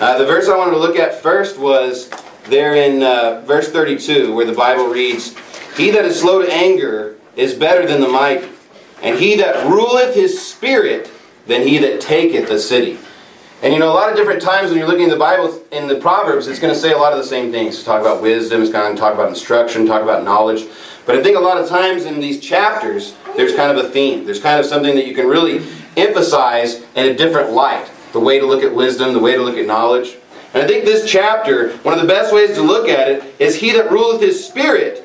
The verse I wanted to look at first was there in verse 32, where the Bible reads, "He that is slow to anger is better than the mighty, and he that ruleth his spirit than he that taketh a city." And a lot of different times when you're looking at the Bible, in the Proverbs, it's going to say a lot of the same things. It's talk about wisdom, it's going to talk about instruction, talk about knowledge. But I think a lot of times in these chapters, there's kind of a theme. There's kind of something that you can really emphasize in a different light. The way to look at wisdom, the way to look at knowledge. And I think this chapter, one of the best ways to look at it, is he that ruleth his spirit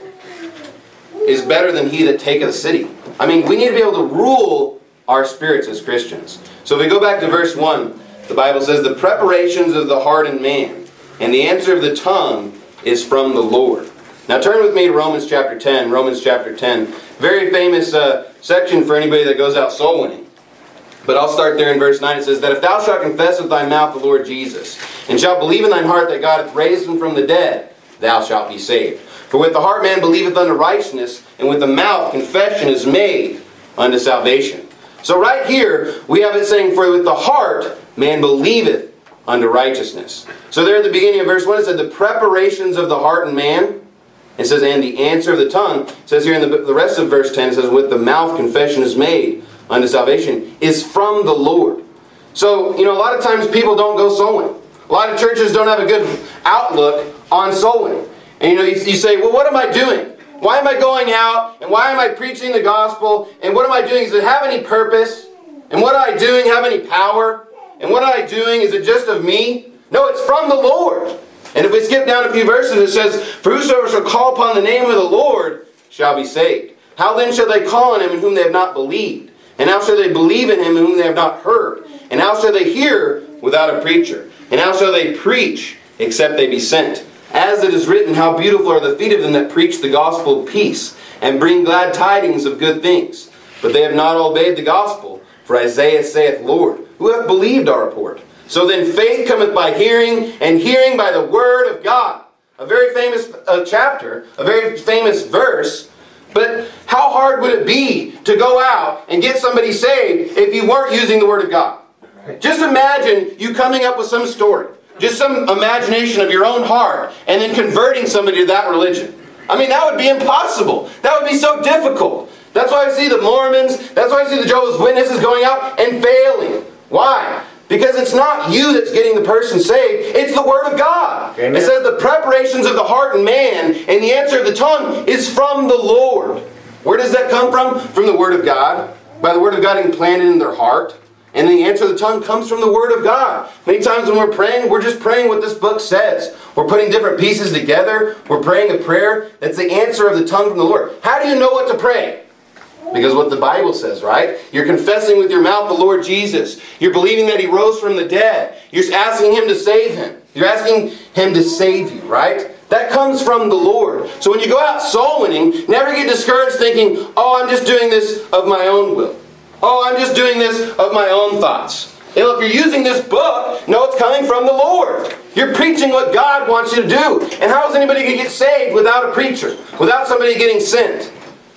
is better than he that taketh a city. I mean, we need to be able to rule our spirits as Christians. So if we go back to verse 1, the Bible says, "The preparations of the heart in man, and the answer of the tongue is from the Lord." Now turn with me to Romans chapter 10. Romans chapter 10. Very famous section for anybody that goes out soul winning. But I'll start there in verse 9. It says, "That if thou shalt confess with thy mouth the Lord Jesus, and shalt believe in thine heart that God hath raised him from the dead, thou shalt be saved. For with the heart man believeth unto righteousness, and with the mouth confession is made unto salvation." So right here, we have it saying, "For with the heart man believeth unto righteousness." So there at the beginning of verse 1, it said, "The preparations of the heart in man." It says, "And the answer of the tongue." It says here in the rest of verse 10, it says, "With the mouth confession is made unto salvation," is from the Lord. So, a lot of times people don't go soul winning. A lot of churches don't have a good outlook on soul winning. And you say, well, what am I doing? Why am I going out? And why am I preaching the gospel? And what am I doing? Does it have any purpose? And what am I doing have any power? And what am I doing? Is it just of me? No, it's from the Lord. And if we skip down a few verses, it says, "For whosoever shall call upon the name of the Lord shall be saved. How then shall they call on him in whom they have not believed? And how shall they believe in him in whom they have not heard? And how shall they hear without a preacher? And how shall they preach except they be sent? As it is written, how beautiful are the feet of them that preach the gospel of peace, and bring glad tidings of good things. But they have not obeyed the gospel. For Isaiah saith, Lord, who hath believed our report? So then faith cometh by hearing, and hearing by the word of God." A very famous chapter, a very famous verse. But how hard would it be to go out and get somebody saved if you weren't using the Word of God? Just imagine you coming up with some story, just some imagination of your own heart, and then converting somebody to that religion. I mean, that would be impossible. That would be so difficult. That's why I see the Mormons, that's why I see the Jehovah's Witnesses going out and failing. Why? Because it's not you that's getting the person saved. It's the Word of God. Amen. It says the preparations of the heart in man, and the answer of the tongue is from the Lord. Where does that come from? From the Word of God. By the Word of God implanted in their heart. And the answer of the tongue comes from the Word of God. Many times when we're praying, we're just praying what this book says. We're putting different pieces together. We're praying a prayer. That's the answer of the tongue from the Lord. How do you know what to pray? Because what the Bible says, right? You're confessing with your mouth the Lord Jesus. You're believing that He rose from the dead. You're asking Him to save Him. You're asking Him to save you, right? That comes from the Lord. So when you go out soul winning, never get discouraged thinking, oh, I'm just doing this of my own will. Oh, I'm just doing this of my own thoughts. If you're using this book, know it's coming from the Lord. You're preaching what God wants you to do. And how is anybody going to get saved without a preacher? Without somebody getting sent?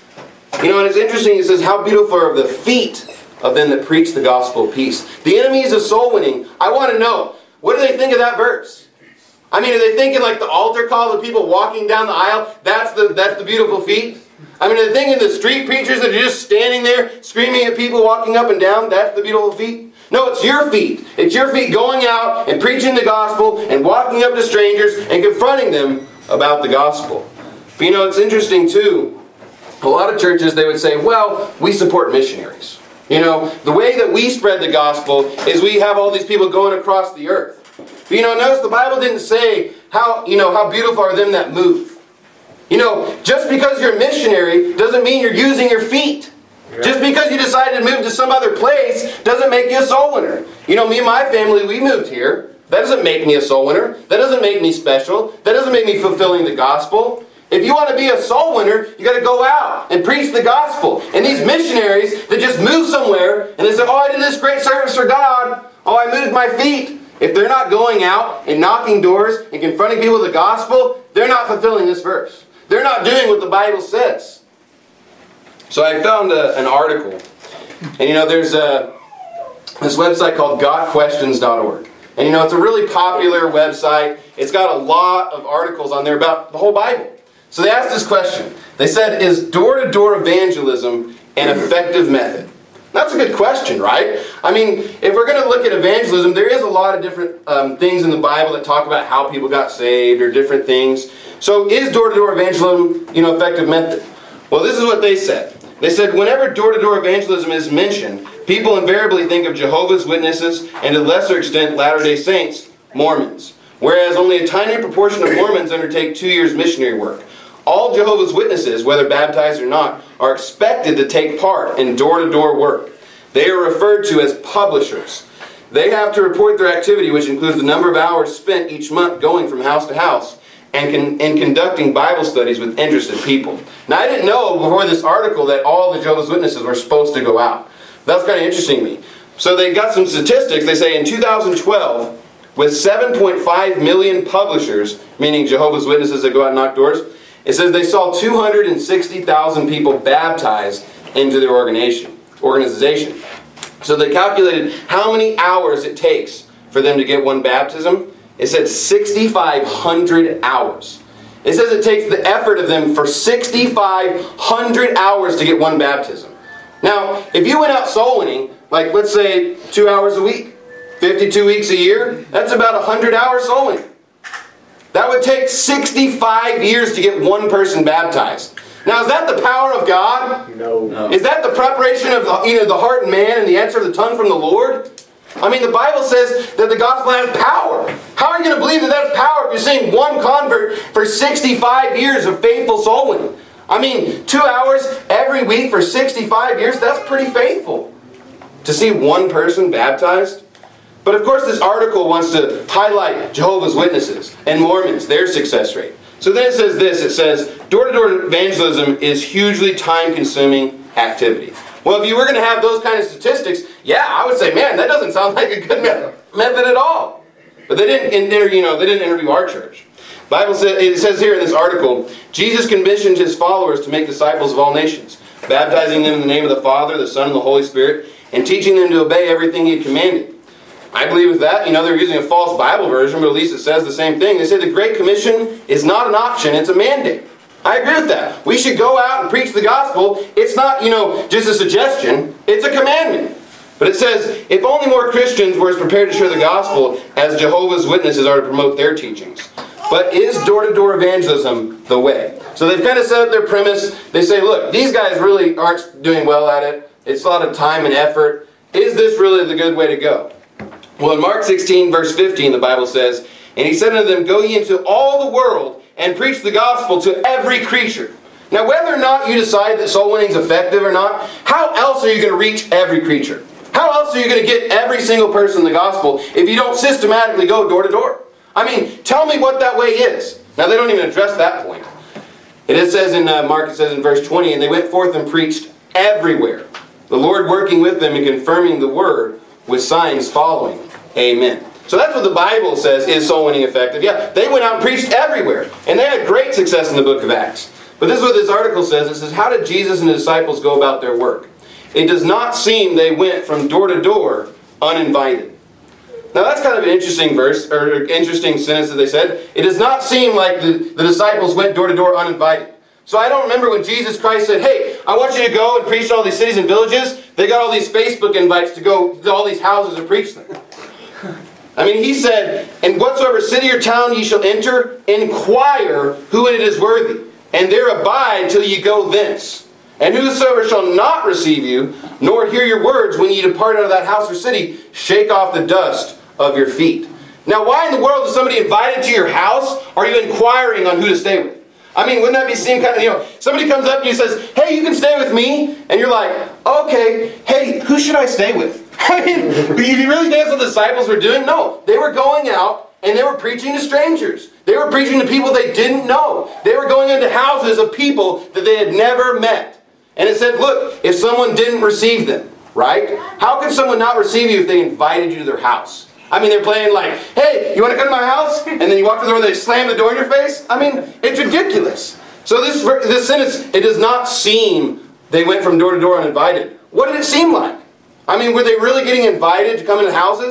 And it's interesting, it says, how beautiful are the feet of them that preach the gospel of peace. The enemies of soul winning, I want to know, what do they think of that verse? I mean, are they thinking like the altar call of people walking down the aisle? That's the beautiful feet? I mean, are they thinking the street preachers that are just standing there screaming at people walking up and down? That's the beautiful feet? No, it's your feet. It's your feet going out and preaching the gospel and walking up to strangers and confronting them about the gospel. But it's interesting too. A lot of churches, they would say, well, we support missionaries. The way that we spread the gospel is we have all these people going across the earth. But notice the Bible didn't say how beautiful are them that move. Just because you're a missionary doesn't mean you're using your feet. Yeah. Just because you decided to move to some other place doesn't make you a soul winner. Me and my family, we moved here. That doesn't make me a soul winner. That doesn't make me special. That doesn't make me fulfilling the gospel. If you want to be a soul winner, you got to go out and preach the gospel. And these missionaries that just move somewhere and they say, oh, I did this great service for God. Oh, I moved my feet. If they're not going out and knocking doors and confronting people with the gospel, they're not fulfilling this verse. They're not doing what the Bible says. So I found an article. And there's this website called GotQuestions.org. And you know, it's a really popular website. It's got a lot of articles on there about the whole Bible. So they asked this question. They said, is door-to-door evangelism an effective method? That's a good question, right? I mean, if we're going to look at evangelism, there is a lot of different things in the Bible that talk about how people got saved or different things. So is door-to-door evangelism, effective method? Well, this is what they said. They said, whenever door-to-door evangelism is mentioned, people invariably think of Jehovah's Witnesses and to a lesser extent Latter-day Saints, Mormons. Whereas only a tiny proportion of Mormons undertake 2 years missionary work. All Jehovah's Witnesses, whether baptized or not, are expected to take part in door-to-door work. They are referred to as publishers. They have to report their activity, which includes the number of hours spent each month going from house to house and conducting Bible studies with interested people. Now, I didn't know before this article that all the Jehovah's Witnesses were supposed to go out. That's kind of interesting to me. So they got some statistics. They say in 2012, with 7.5 million publishers, meaning Jehovah's Witnesses that go out and knock doors, it says they saw 260,000 people baptized into their organization. So they calculated how many hours it takes for them to get one baptism. It said 6,500 hours. It says it takes the effort of them for 6,500 hours to get one baptism. Now, if you went out soul winning, like let's say 2 hours a week, 52 weeks a year, that's about 100 hours soul winning. That would take 65 years to get one person baptized. Now, is that the power of God? No. Is that the preparation of the heart and man and the answer of the tongue from the Lord? I mean, the Bible says that the gospel has power. How are you going to believe that that's power if you're seeing one convert for 65 years of faithful soul winning? I mean, 2 hours every week for 65 years, that's pretty faithful. To see one person baptized? But of course this article wants to highlight Jehovah's Witnesses and Mormons, their success rate. So then it says this, it says, door-to-door evangelism is hugely time-consuming activity. Well, if you were going to have those kind of statistics, yeah, I would say, man, that doesn't sound like a good method at all. But they didn't interview our church. Bible says, it says here in this article, Jesus commissioned his followers to make disciples of all nations, baptizing them in the name of the Father, the Son, and the Holy Spirit, and teaching them to obey everything he had commanded. I believe with that, they're using a false Bible version, but at least it says the same thing. They say the Great Commission is not an option, it's a mandate. I agree with that. We should go out and preach the gospel. It's not, just a suggestion. It's a commandment. But it says, if only more Christians were as prepared to share the gospel as Jehovah's Witnesses are to promote their teachings. But is door-to-door evangelism the way? So they've kind of set up their premise. They say, look, these guys really aren't doing well at it. It's a lot of time and effort. Is this really the good way to go? Well, in Mark 16, verse 15, the Bible says, and he said unto them, go ye into all the world and preach the gospel to every creature. Now, whether or not you decide that soul winning is effective or not, how else are you going to reach every creature? How else are you going to get every single person the gospel if you don't systematically go door to door? I mean, tell me what that way is. Now, they don't even address that point. It says in Mark, it says in verse 20, and they went forth and preached everywhere, the Lord working with them and confirming the word with signs following. Amen. So that's what the Bible says is soul winning effective. Yeah, they went out and preached everywhere. And they had great success in the book of Acts. But this is what this article says. It says, how did Jesus and his disciples go about their work? It does not seem they went from door to door uninvited. Now that's kind of an interesting verse, or interesting sentence that they said. It does not seem like the disciples went door to door uninvited. So I don't remember when Jesus Christ said, hey, I want you to go and preach to all these cities and villages. They got all these Facebook invites to go to all these houses and preach them. I mean, he said, and whatsoever city or town ye shall enter, inquire who it is worthy, and there abide till ye go thence. And whosoever shall not receive you, nor hear your words when ye depart out of that house or city, shake off the dust of your feet. Now, why in the world is somebody invited to your house? Are you inquiring on who to stay with? I mean, wouldn't that be seen kind of, somebody comes up to you and says, hey, you can stay with me. And you're like, okay, hey, who should I stay with? I mean, you really think that's what the disciples were doing? No, they were going out and they were preaching to strangers. They were preaching to people they didn't know. They were going into houses of people that they had never met. And it said, look, if someone didn't receive them, right? How can someone not receive you if they invited you to their house? I mean, they're playing like, hey, you want to come to my house? And then you walk to the door and they slam the door in your face? I mean, it's ridiculous. So this sentence, it does not seem they went from door to door uninvited. What did it seem like? I mean, were they really getting invited to come into houses?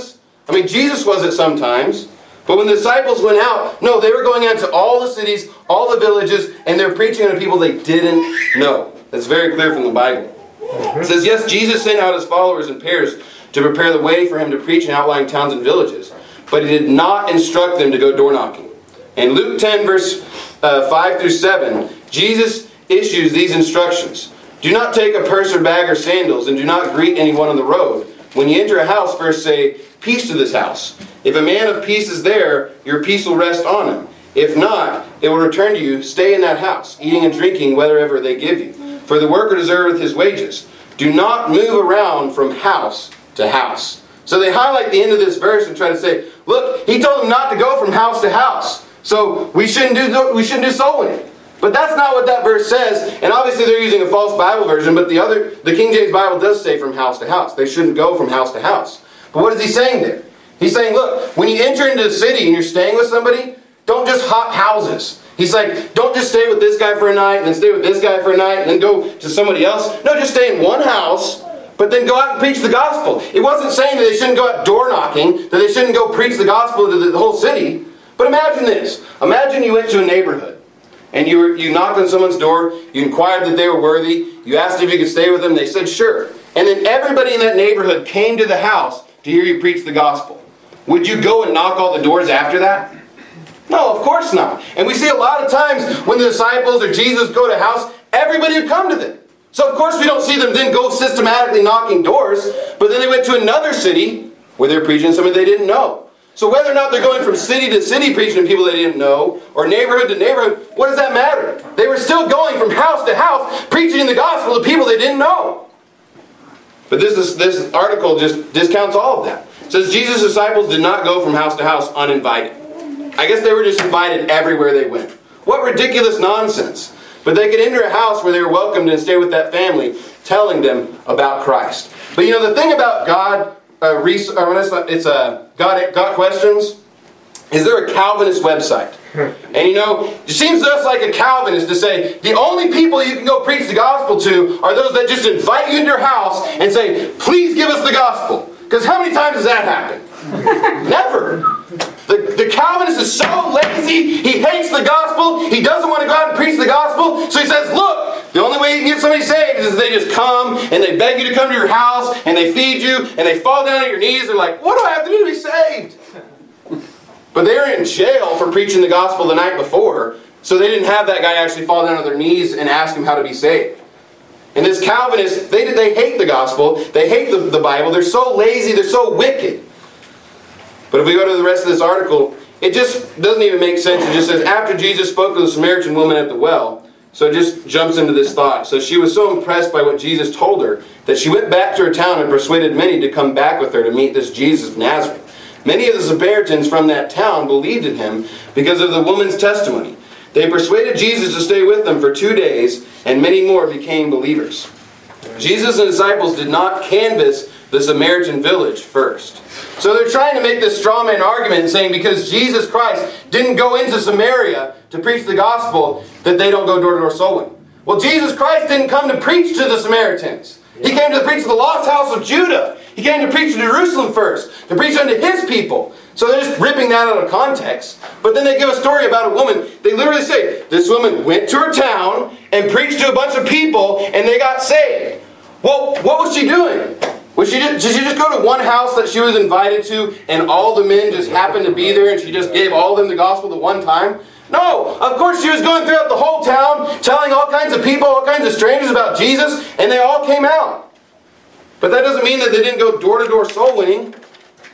I mean, Jesus was it sometimes. But when the disciples went out, no, they were going out to all the cities, all the villages, and they're preaching to people they didn't know. That's very clear from the Bible. It says, yes, Jesus sent out his followers in pairs to prepare the way for him to preach in outlying towns and villages. But he did not instruct them to go door knocking. In Luke 10, verse 5 through 7, Jesus issues these instructions. Do not take a purse or bag or sandals, and do not greet anyone on the road. When you enter a house, first say, peace to this house. If a man of peace is there, your peace will rest on him. If not, it will return to you. Stay in that house, eating and drinking whatever they give you. For the worker deserveth his wages. Do not move around from house to house. So they highlight the end of this verse and try to say, look, he told them not to go from house to house. So we shouldn't do soul winning. But that's not what that verse says. And obviously they're using a false Bible version, but the King James Bible does say from house to house. They shouldn't go from house to house. But what is he saying there? He's saying, look, when you enter into the city and you're staying with somebody, don't just hop houses. He's like, don't just stay with this guy for a night, and then stay with this guy for a night, and then go to somebody else. No, just stay in one house, but then go out and preach the gospel. It wasn't saying that they shouldn't go out door knocking, that they shouldn't go preach the gospel to the whole city. But imagine this. Imagine you went to a neighborhood, and you knocked on someone's door, you inquired that they were worthy, you asked if you could stay with them, they said sure. And then everybody in that neighborhood came to the house to hear you preach the gospel. Would you go and knock all the doors after that? No, of course not. And we see a lot of times when the disciples or Jesus go to a house, everybody would come to them. So of course we don't see them then go systematically knocking doors, but then they went to another city where they're preaching something they didn't know. So whether or not they're going from city to city preaching to people they didn't know, or neighborhood to neighborhood, what does that matter? They were still going from house to house preaching the gospel to people they didn't know. But this article just discounts all of that. It says Jesus' disciples did not go from house to house uninvited. I guess they were just invited everywhere they went. What ridiculous nonsense. But they could enter a house where they were welcomed and stay with that family, telling them about Christ. But you know, the thing about God Questions, is there a Calvinist website? And you know, it seems to us like a Calvinist to say, the only people you can go preach the gospel to are those that just invite you into your house and say, please give us the gospel. Because how many times does that happen? Never. The Calvinist is so lazy, he hates the gospel, he doesn't want to go out and preach the gospel, so he says, look, the only way you can get somebody saved is they just come and they beg you to come to your house and they feed you and they fall down at your knees. They're like, what do I have to do to be saved? But they were in jail for preaching the gospel the night before, so they didn't have that guy actually fall down on their knees and ask him how to be saved. And this Calvinist, they hate the gospel, they hate the Bible, they're so lazy, they're so wicked. But if we go to the rest of this article, it just doesn't even make sense. It just says, after Jesus spoke to the Samaritan woman at the well, so it just jumps into this thought. So she was so impressed by what Jesus told her that she went back to her town and persuaded many to come back with her to meet this Jesus of Nazareth. Many of the Samaritans from that town believed in him because of the woman's testimony. They persuaded Jesus to stay with them for 2 days, and many more became believers. Jesus and disciples did not canvass the Samaritan village first. So they're trying to make this straw man argument saying because Jesus Christ didn't go into Samaria to preach the gospel, that they don't go door-to-door soul winning. Well, Jesus Christ didn't come to preach to the Samaritans. He came to preach to the lost house of Judah. He came to preach to Jerusalem first, to preach unto his people. So they're just ripping that out of context. But then they give a story about a woman. They literally say, this woman went to her town and preached to a bunch of people and they got saved. Well, what was she doing? Did she just go to one house that she was invited to and all the men just happened to be there and she just gave all of them the gospel at one time? No, of course she was going throughout the whole town telling all kinds of people, all kinds of strangers about Jesus, and they all came out. But that doesn't mean that they didn't go door-to-door soul winning. It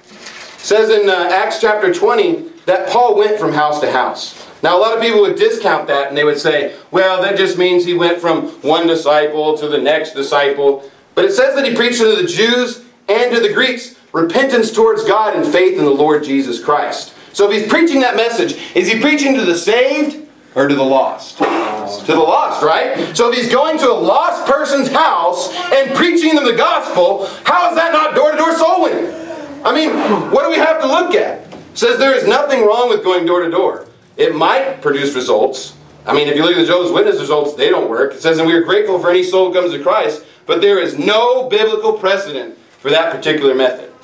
says in Acts chapter 20 that Paul went from house to house. Now a lot of people would discount that and they would say, well, that just means he went from one disciple to the next disciple. But it says that he preached to the Jews and to the Greeks repentance towards God and faith in the Lord Jesus Christ. So if he's preaching that message, is he preaching to the saved or to the lost? To the lost, right? So if he's going to a lost person's house and preaching them the gospel, how is that not door-to-door soul winning? I mean, what do we have to look at? It says there is nothing wrong with going door-to-door. It might produce results. I mean, if you look at the Jehovah's Witness results, they don't work. It says, and we are grateful for any soul who comes to Christ, but there is no biblical precedent for that particular method.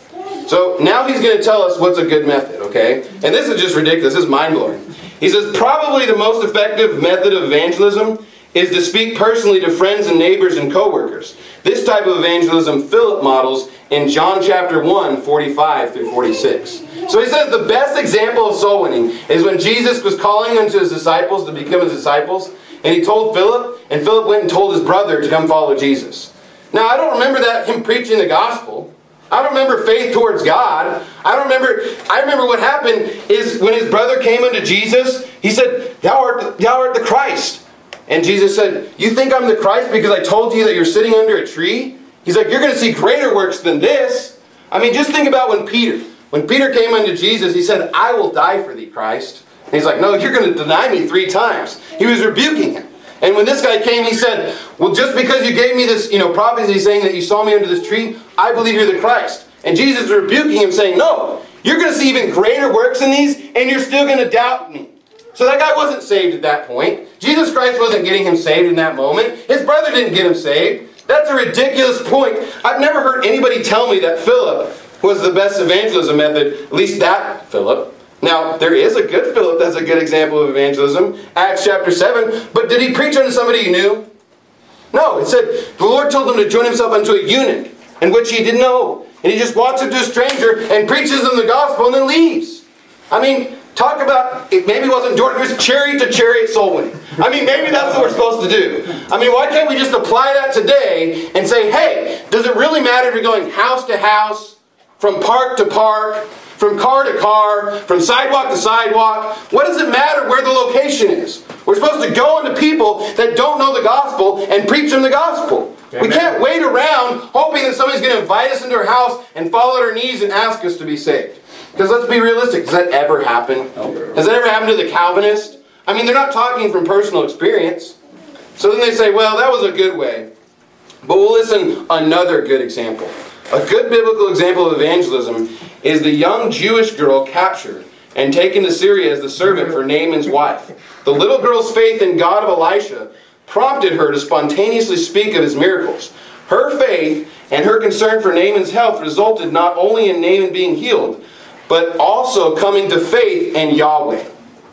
So now he's going to tell us what's a good method, okay? And this is just ridiculous. This is mind-blowing. He says, probably the most effective method of evangelism is to speak personally to friends and neighbors and co-workers. This type of evangelism Philip models in John chapter 1, 45 through 46. So he says the best example of soul winning is when Jesus was calling unto his disciples to become his disciples, and he told Philip, and Philip went and told his brother to come follow Jesus. Now, I don't remember him preaching the gospel. I don't remember faith towards God. I remember what happened is when his brother came unto Jesus, he said, Thou art the Christ. And Jesus said, you think I'm the Christ because I told you that you're sitting under a tree? He's like, you're going to see greater works than this. I mean, just think about when Peter came unto Jesus, he said, I will die for thee, Christ. And he's like, no, you're going to deny me 3 times. He was rebuking him. And when this guy came, he said, well, just because you gave me this, prophecy saying that you saw me under this tree, I believe you're the Christ. And Jesus is rebuking him saying, no, you're going to see even greater works than these, and you're still going to doubt me. So that guy wasn't saved at that point. Jesus Christ wasn't getting him saved in that moment. His brother didn't get him saved. That's a ridiculous point. I've never heard anybody tell me that Philip was the best evangelism method, at least that Philip. Now, there is a good Philip that's a good example of evangelism. Acts chapter 7. But did he preach unto somebody he knew? No. It said the Lord told him to join himself unto a eunuch, in which he didn't know. And he just walks up to a stranger and preaches them the gospel and then leaves. I mean, talk about, it maybe wasn't Jordan, it was chariot to chariot soul winning. I mean, maybe that's what we're supposed to do. I mean, why can't we just apply that today and say, hey, does it really matter if you're going house to house, from park to park, from car to car, from sidewalk to sidewalk? What does it matter where the location is? We're supposed to go into people that don't know the gospel and preach them the gospel. Amen. We can't wait around hoping that somebody's going to invite us into our house and fall on our knees and ask us to be saved. Because let's be realistic, does that ever happen? Has that ever happened to the Calvinists? I mean, they're not talking from personal experience. So then they say, well, that was a good way. But we'll listen another good example. A good biblical example of evangelism is the young Jewish girl captured and taken to Syria as the servant for Naaman's wife. The little girl's faith in God of Elisha prompted her to spontaneously speak of his miracles. Her faith and her concern for Naaman's health resulted not only in Naaman being healed, but also coming to faith in Yahweh.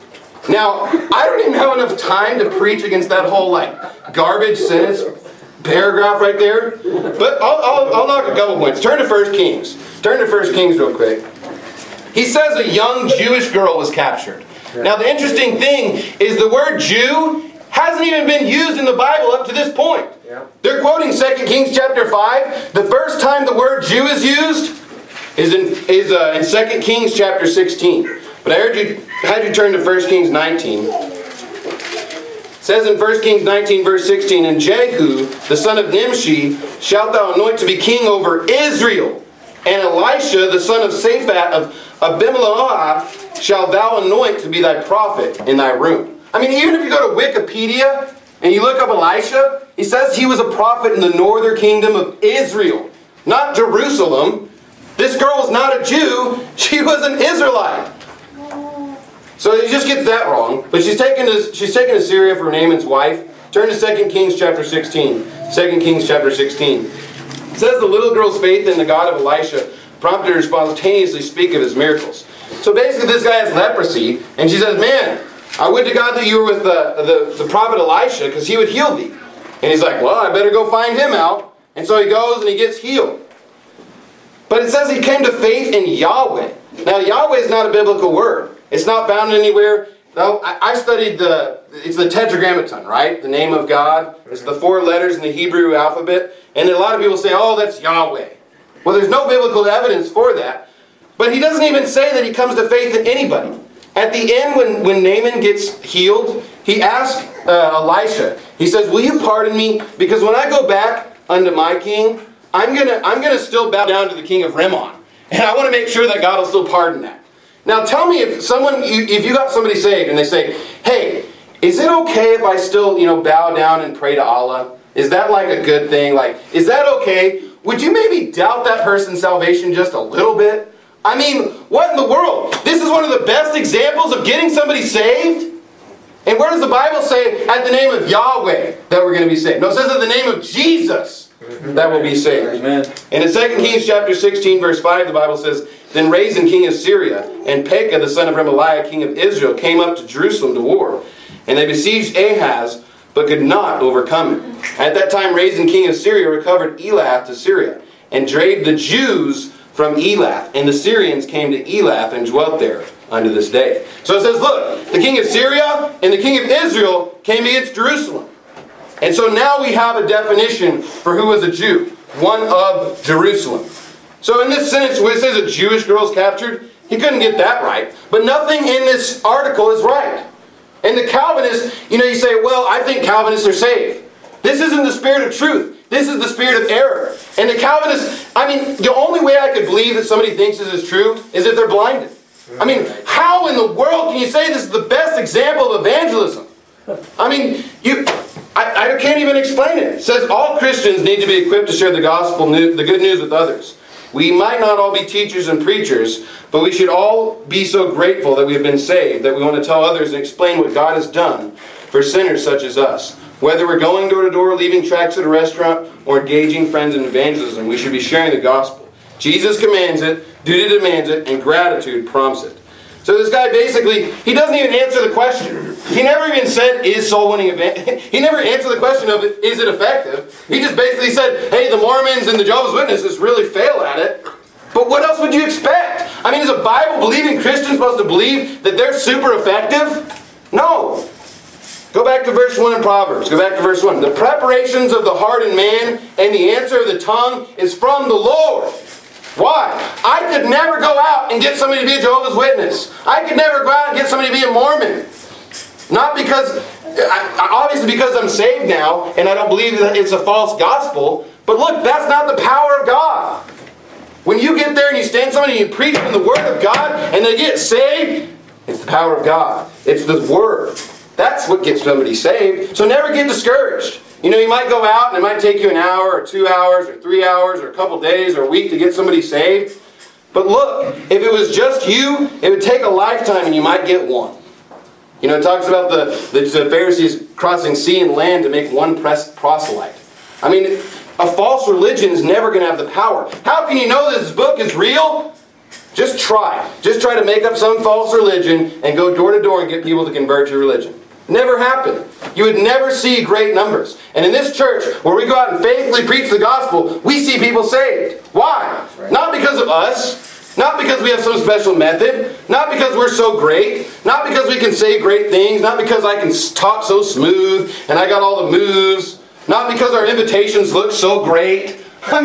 Now, I don't even have enough time to preach against that whole garbage sentence paragraph right there. But I'll knock a couple points. Turn to 1 Kings. Turn to 1 Kings real quick. He says a young Jewish girl was captured. Now the interesting thing is the word Jew hasn't even been used in the Bible up to this point. They're quoting 2 Kings chapter 5. The first time the word Jew is used is in 2 Kings chapter 16. But I had you turn to 1 Kings 19. It says in 1 Kings 19 verse 16, and Jehu, the son of Nimshi, shalt thou anoint to be king over Israel. And Elisha, the son of Shaphat of Abimelech, shalt thou anoint to be thy prophet in thy room. I mean, even if you go to Wikipedia and you look up Elisha, he says he was a prophet in the northern kingdom of Israel, not Jerusalem. This girl was not a Jew, she was an Israelite. So he just gets that wrong. But she's taken to Syria for Naaman's wife. Turn to 2 Kings chapter 16. 2 Kings chapter 16. It says the little girl's faith in the God of Elisha prompted her to spontaneously speak of his miracles. So basically this guy has leprosy, and she says, man, I would to God that you were with the prophet Elisha, because he would heal thee. And he's like, well, I better go find him out. And so he goes and he gets healed. But it says he came to faith in Yahweh. Now Yahweh is not a biblical word. It's not found anywhere. No, I studied it's the Tetragrammaton, right? The name of God. It's the 4 letters in the Hebrew alphabet. And a lot of people say, oh, that's Yahweh. Well, there's no biblical evidence for that. But he doesn't even say that he comes to faith in anybody. At the end, when Naaman gets healed, he asks Elisha, he says, will you pardon me? Because when I go back unto my king, I'm gonna still bow down to the king of Rimmon. And I want to make sure that God will still pardon that. Now tell me if you got somebody saved and they say, hey, is it okay if I still, bow down and pray to Allah? Is that like a good thing? Is that okay? Would you maybe doubt that person's salvation just a little bit? I mean, what in the world? This is one of the best examples of getting somebody saved. And where does the Bible say at the name of Yahweh that we're going to be saved? No, it says at the name of Jesus that will be saved. Amen. And in 2 Kings chapter 16 verse 5, the Bible says, Then Rezin, king of Syria, and Pekah, the son of Remaliah, king of Israel, came up to Jerusalem to war. And they besieged Ahaz, but could not overcome him. At that time, Rezin, king of Syria, recovered Elath to Syria, and drave the Jews from Elath. And the Syrians came to Elath and dwelt there unto this day. So it says, look, the king of Syria and the king of Israel came against Jerusalem. And so now we have a definition for who was a Jew. One of Jerusalem. So in this sentence where it says a Jewish girl is captured, he couldn't get that right. But nothing in this article is right. And the Calvinists, you say, well, I think Calvinists are saved. This isn't the spirit of truth. This is the spirit of error. And the Calvinists, the only way I could believe that somebody thinks this is true is if they're blinded. How in the world can you say this is the best example of evangelism? I can't even explain it. It says all Christians need to be equipped to share the gospel, the good news with others. We might not all be teachers and preachers, but we should all be so grateful that we have been saved that we want to tell others and explain what God has done for sinners such as us. Whether we're going door to door, leaving tracts at a restaurant, or engaging friends in evangelism, we should be sharing the gospel. Jesus commands it, duty demands it, and gratitude prompts it. So this guy basically, he doesn't even answer the question. He never even said, is soul winning event? He never answered the question of, is it effective? He just basically said, hey, the Mormons and the Jehovah's Witnesses really fail at it. But what else would you expect? Is a Bible-believing Christian supposed to believe that they're super effective? No. Go back to verse 1 in Proverbs. Go back to verse 1. The preparations of the heart in man and the answer of the tongue is from the Lord. Why? I could never go out and get somebody to be a Jehovah's Witness. I could never go out and get somebody to be a Mormon. Not because, obviously because I'm saved now and I don't believe that it's a false gospel. But look, that's not the power of God. When you get there and you stand somebody and you preach from the Word of God and they get saved, it's the power of God. It's the Word. That's what gets somebody saved. So never get discouraged. You might go out and it might take you an hour or 2 hours or 3 hours or a couple days or a week to get somebody saved. But look, if it was just you, it would take a lifetime and you might get one. It talks about the Pharisees crossing sea and land to make one proselyte. A false religion is never going to have the power. How can you know this book is real? Just try. Just try to make up some false religion and go door to door and get people to convert to your religion. Never happened. You would never see great numbers. And in this church, where we go out and faithfully preach the gospel, we see people saved. Why? Right. Not because of us. Not because we have some special method. Not because we're so great. Not because we can say great things. Not because I can talk so smooth and I got all the moves. Not because our invitations look so great.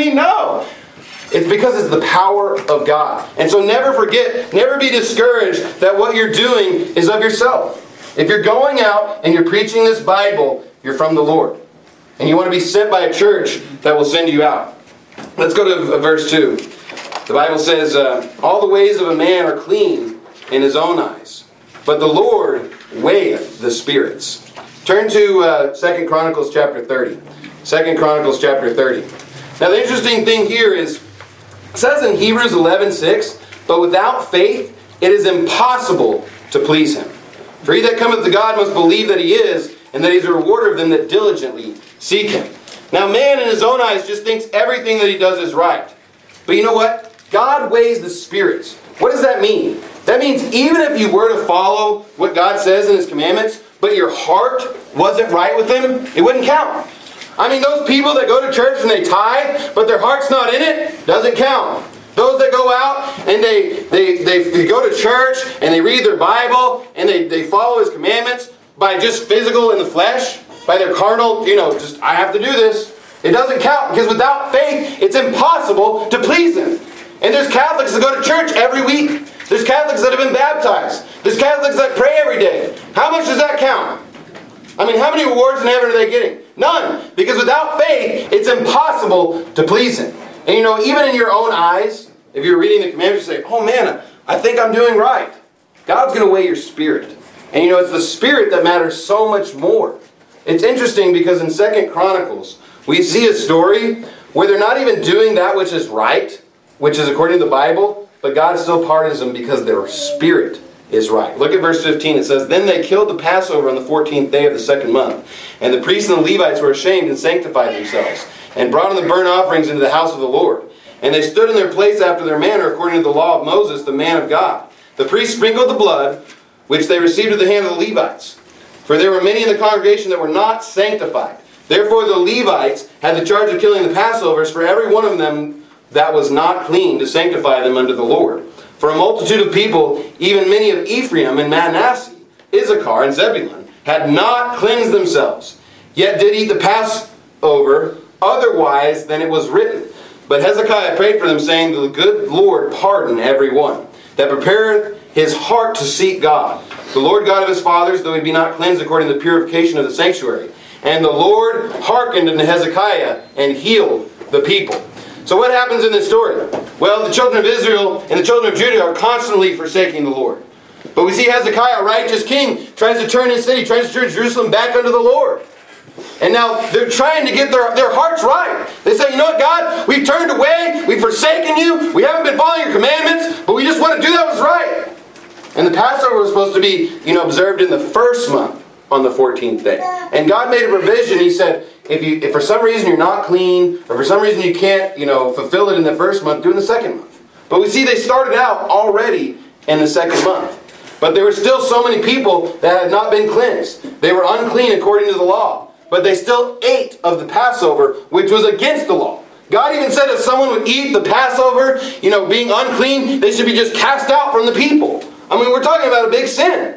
No. It's because it's the power of God. And so never forget, never be discouraged that what you're doing is of yourself. If you're going out and you're preaching this Bible, you're from the Lord. And you want to be sent by a church that will send you out. Let's go to verse 2. The Bible says, all the ways of a man are clean in his own eyes, but the Lord weigheth the spirits. Turn to 2 Chronicles chapter 30. 2 Chronicles chapter 30. Now the interesting thing here is, it says in Hebrews 11:6, but without faith it is impossible to please Him. For he that cometh to God must believe that He is, and that He is a rewarder of them that diligently seek Him. Now man in his own eyes just thinks everything that he does is right. But you know what? God weighs the spirits. What does that mean? That means even if you were to follow what God says in His commandments, but your heart wasn't right with Him, it wouldn't count. Those people that go to church and they tithe, but their heart's not in it, doesn't count. Those that go out and they go to church and they read their Bible and they follow His commandments by just physical in the flesh, by their carnal, just I have to do this. It doesn't count because without faith, it's impossible to please Him. And there's Catholics that go to church every week. There's Catholics that have been baptized. There's Catholics that pray every day. How much does that count? How many rewards in heaven are they getting? None. Because without faith, it's impossible to please Him. And even in your own eyes, if you're reading the commandments, you say, oh man, I think I'm doing right. God's going to weigh your spirit. And it's the spirit that matters so much more. It's interesting because in 2 Chronicles, we see a story where they're not even doing that which is right, which is according to the Bible, but God still pardons them because their spirit is right. Look at verse 15. It says, then they killed the Passover on the 14th day of the second month. And the priests and the Levites were ashamed and sanctified themselves, and brought in the burnt offerings into the house of the Lord. And they stood in their place after their manner, according to the law of Moses, the man of God. The priests sprinkled the blood, which they received at the hand of the Levites. For there were many in the congregation that were not sanctified. Therefore the Levites had the charge of killing the Passovers for every one of them that was not clean, to sanctify them unto the Lord. For a multitude of people, even many of Ephraim and Manasseh, Issachar and Zebulun, had not cleansed themselves, yet did eat the Passover otherwise than it was written. But Hezekiah prayed for them, saying, the good Lord pardon every one that prepareth his heart to seek God, the Lord God of his fathers, though he be not cleansed according to the purification of the sanctuary. And the Lord hearkened unto Hezekiah and healed the people. So what happens in this story? Well, the children of Israel and the children of Judah are constantly forsaking the Lord. But we see Hezekiah, a righteous king, tries to turn his city, tries to turn Jerusalem back unto the Lord. And now they're trying to get their hearts right. They say, you know what, God? We've turned away. We've forsaken you. We haven't been following your commandments. But we just want to do that what's right. And the Passover was supposed to be, observed in the first month on the 14th day. And God made a provision. He said, if for some reason you're not clean, or for some reason you can't, fulfill it in the first month, do it in the second month. But we see they started out already in the second month. But there were still so many people that had not been cleansed. They were unclean according to the law. But they still ate of the Passover, which was against the law. God even said if someone would eat the Passover, being unclean, they should be just cast out from the people. I mean, we're talking about a big sin.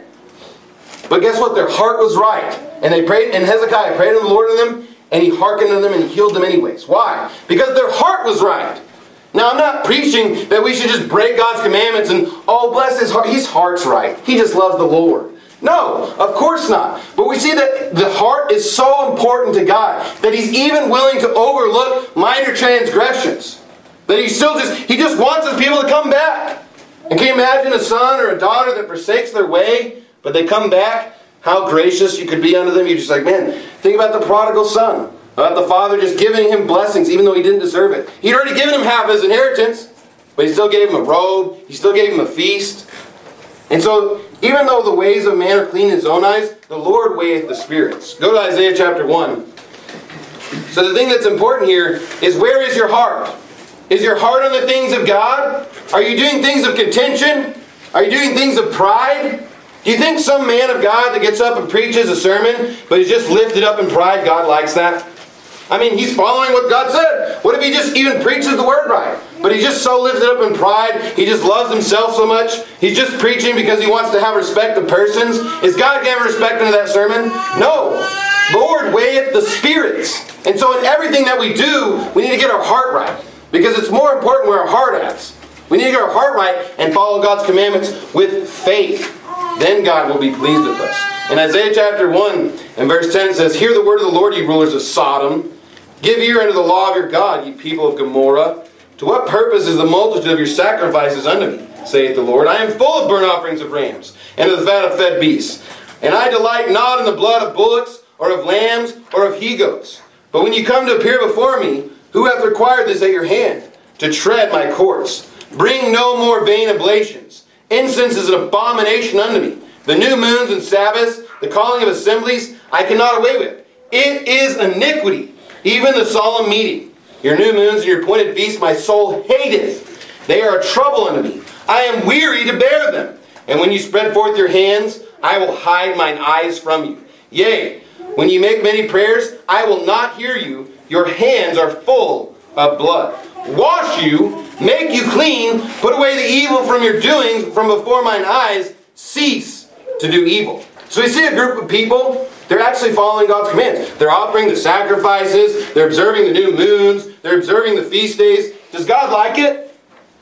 But guess what? Their heart was right. And they prayed, and Hezekiah prayed to the Lord in them, and he hearkened to them, and he healed them anyways. Why? Because their heart was right. Now, I'm not preaching that we should just break God's commandments and, bless his heart. His heart's right. He just loves the Lord. No, of course not. But we see that the heart is so important to God that he's even willing to overlook minor transgressions. That he just wants his people to come back. And can you imagine a son or a daughter that forsakes their way, but they come back? How gracious you could be unto them. You're just like, man, think about the prodigal son. About the father just giving him blessings even though he didn't deserve it. He'd already given him half his inheritance, but he still gave him a robe. He still gave him a feast. And so, even though the ways of man are clean in his own eyes, the Lord weigheth the spirits. Go to Isaiah chapter 1. So the thing that's important here is, where is your heart? Is your heart on the things of God? Are you doing things of contention? Are you doing things of pride? Do you think some man of God that gets up and preaches a sermon, but is just lifted up in pride, God likes that? I mean, he's following what God said. What if he just even preaches the word right? But he's just so lifted up in pride. He just loves himself so much. He's just preaching because he wants to have respect of persons. Is God going to have respect into that sermon? No. Lord weigheth the spirits. And so in everything that we do, we need to get our heart right. Because it's more important where our heart is. We need to get our heart right and follow God's commandments with faith. Then God will be pleased with us. In Isaiah chapter 1 and verse 10 it says, hear the word of the Lord, ye rulers of Sodom. Give ear unto the law of your God, ye people of Gomorrah. To what purpose is the multitude of your sacrifices unto me, saith the Lord? I am full of burnt offerings of rams, and of the fat of fed beasts. And I delight not in the blood of bullocks, or of lambs, or of he-goats. But when you come to appear before me, who hath required this at your hand? To tread my courts. Bring no more vain oblations. Incense is an abomination unto me. The new moons and Sabbaths, the calling of assemblies, I cannot away with. It is iniquity, even the solemn meeting. Your new moons and your appointed feasts my soul hateth. They are a trouble unto me. I am weary to bear them. And when you spread forth your hands, I will hide mine eyes from you. Yea, when you make many prayers, I will not hear you. Your hands are full of blood. Wash you, make you clean, put away the evil from your doings from before mine eyes. Cease to do evil. So we see a group of people, they're actually following God's commands. They're offering the sacrifices, they're observing the new moons, they're observing the feast days. Does God like it?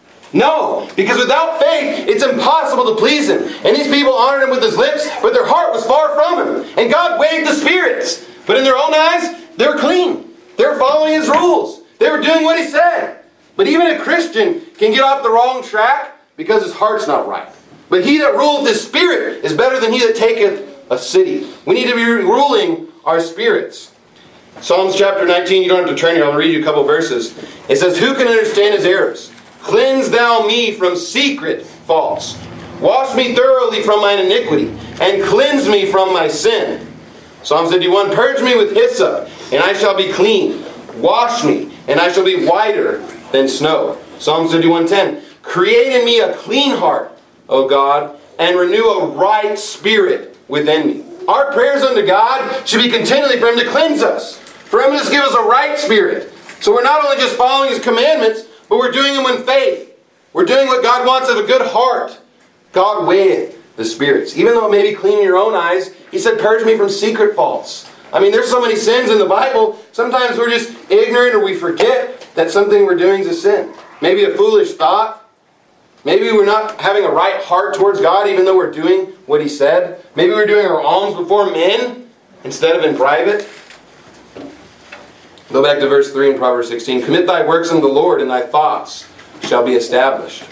No, because without faith, it's impossible to please Him. And these people honored Him with His lips, but their heart was far from Him. And God weighed the spirits. But in their own eyes, they're clean. They're following His rules. They were doing what He said. But even a Christian can get off the wrong track because his heart's not right. But he that ruleth his spirit is better than he that taketh a city. We need to be ruling our spirits. Psalms chapter 19, you don't have to turn here, I'll read you a couple verses. It says, who can understand his errors? Cleanse thou me from secret faults. Wash me thoroughly from mine iniquity, and cleanse me from my sin. Psalm 51, purge me with hyssop, and I shall be clean. Wash me, and I shall be whiter than snow. Psalm 51:10. Create in me a clean heart, O God, and renew a right spirit within me. Our prayers unto God should be continually for Him to cleanse us, for Him to just give us a right spirit. So we're not only just following His commandments, but we're doing them in faith. We're doing what God wants of a good heart. God weigheth the spirits. Even though it may be clean in your own eyes, He said, purge me from secret faults. I mean, there's so many sins in the Bible, sometimes we're just ignorant or we forget that something we're doing is a sin. Maybe a foolish thought. Maybe we're not having a right heart towards God even though we're doing what He said. Maybe we're doing our alms before men instead of in private. Go back to verse 3 in Proverbs 16. Commit thy works unto the Lord, and thy thoughts shall be established.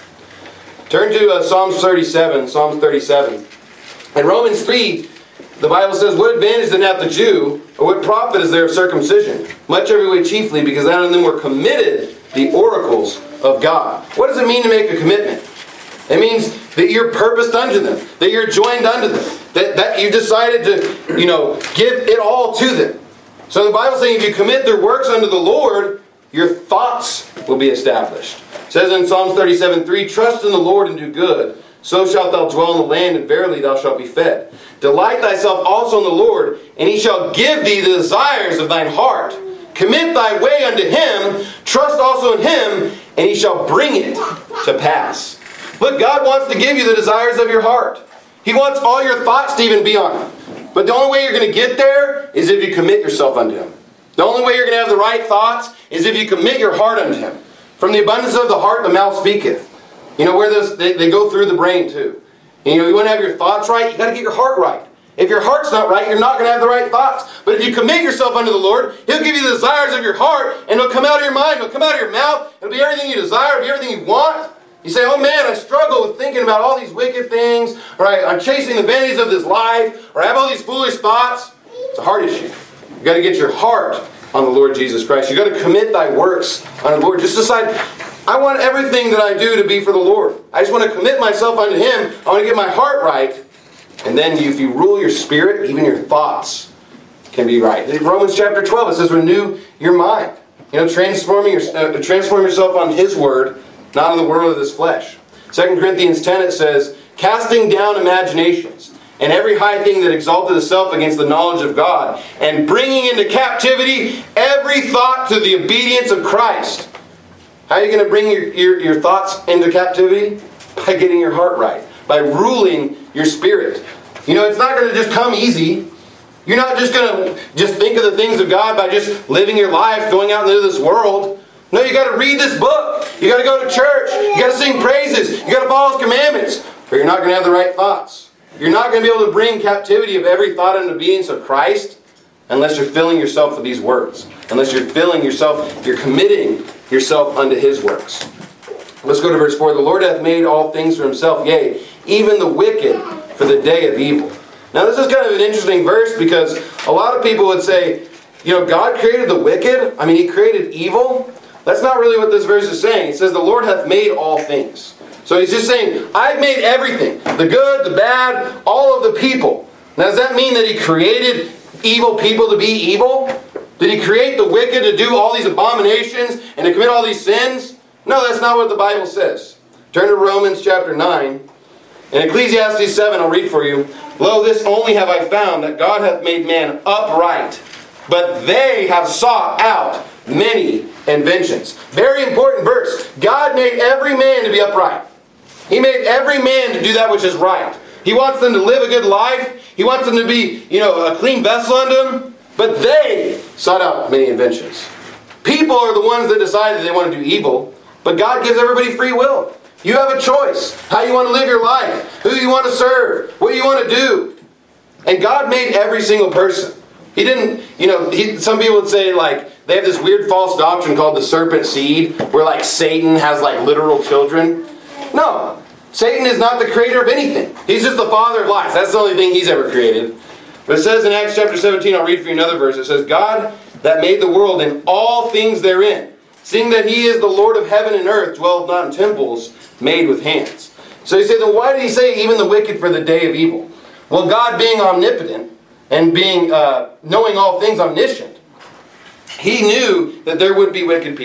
Turn to Psalms 37. Psalms 37. In Romans 3, the Bible says, what advantage then hath the Jew, or what profit is there of circumcision? Much every way chiefly, because out of them were committed the oracles of God. What does it mean to make a commitment? It means that you're purposed unto them, that you're joined unto them, that you decided to, give it all to them. So the Bible's saying if you commit their works unto the Lord, your thoughts will be established. It says in Psalms 37:3, trust in the Lord and do good, so shalt thou dwell in the land, and verily thou shalt be fed. Delight thyself also in the Lord, and He shall give thee the desires of thine heart. Commit thy way unto Him, trust also in Him, and He shall bring it to pass. Look, God wants to give you the desires of your heart. He wants all your thoughts to even be on Him. But the only way you're going to get there is if you commit yourself unto Him. The only way you're going to have the right thoughts is if you commit your heart unto Him. From the abundance of the heart, the mouth speaketh. Where they go through the brain too. You want to have your thoughts right, you got to get your heart right. If your heart's not right, you're not going to have the right thoughts. But if you commit yourself unto the Lord, He'll give you the desires of your heart, and it'll come out of your mind, it'll come out of your mouth, it'll be everything you desire, it'll be everything you want. You say, oh man, I struggle with thinking about all these wicked things, or I'm chasing the vanities of this life, or I have all these foolish thoughts. It's a heart issue. You've got to get your heart on the Lord Jesus Christ. You've got to commit thy works on the Lord. Just decide, I want everything that I do to be for the Lord. I just want to commit myself unto Him. I want to get my heart right. And then if you rule your spirit, even your thoughts can be right. In Romans chapter 12, it says, renew your mind. Transform yourself on His word, not on the word of this flesh. 2 Corinthians 10, it says, casting down imaginations, and every high thing that exalted itself against the knowledge of God, and bringing into captivity every thought to the obedience of Christ. How are you going to bring your thoughts into captivity? By getting your heart right. By ruling your spirit. It's not going to just come easy. You're not just going to just think of the things of God by just living your life, going out into this world. No, you got to read this book. You got to go to church. You got to sing praises. You got to follow His commandments. Or you're not going to have the right thoughts. You're not going to be able to bring captivity of every thought into obedience of Christ unless you're filling yourself with these words. Unless you're you're committing yourself unto His works. Let's go to verse 4. The Lord hath made all things for Himself, yea, even the wicked for the day of evil. Now this is kind of an interesting verse because a lot of people would say, God created the wicked. He created evil. That's not really what this verse is saying. It says the Lord hath made all things. So He's just saying, I've made everything. The good, the bad, all of the people. Now does that mean that He created evil people to be evil? Did He create the wicked to do all these abominations and to commit all these sins? No, that's not what the Bible says. Turn to Romans chapter 9. In Ecclesiastes 7, I'll read for you. Lo, this only have I found, that God hath made man upright, but they have sought out many inventions. Very important verse. God made every man to be upright. He made every man to do that which is right. He wants them to live a good life. He wants them to be, a clean vessel unto Him. But they sought out many inventions. People are the ones that decide that they want to do evil. But God gives everybody free will. You have a choice. How you want to live your life. Who you want to serve. What you want to do. And God made every single person. He didn't, some people would say they have this weird false doctrine called the serpent seed, where Satan has literal children. No. Satan is not the creator of anything. He's just the father of lies. That's the only thing he's ever created. But it says in Acts chapter 17, I'll read for you another verse. It says, God that made the world and all things therein, seeing that He is the Lord of heaven and earth, dwelleth not in temples made with hands. So you say, then why did He say even the wicked for the day of evil? Well, God being omnipotent and being knowing all things, omniscient, He knew that there would be wicked people.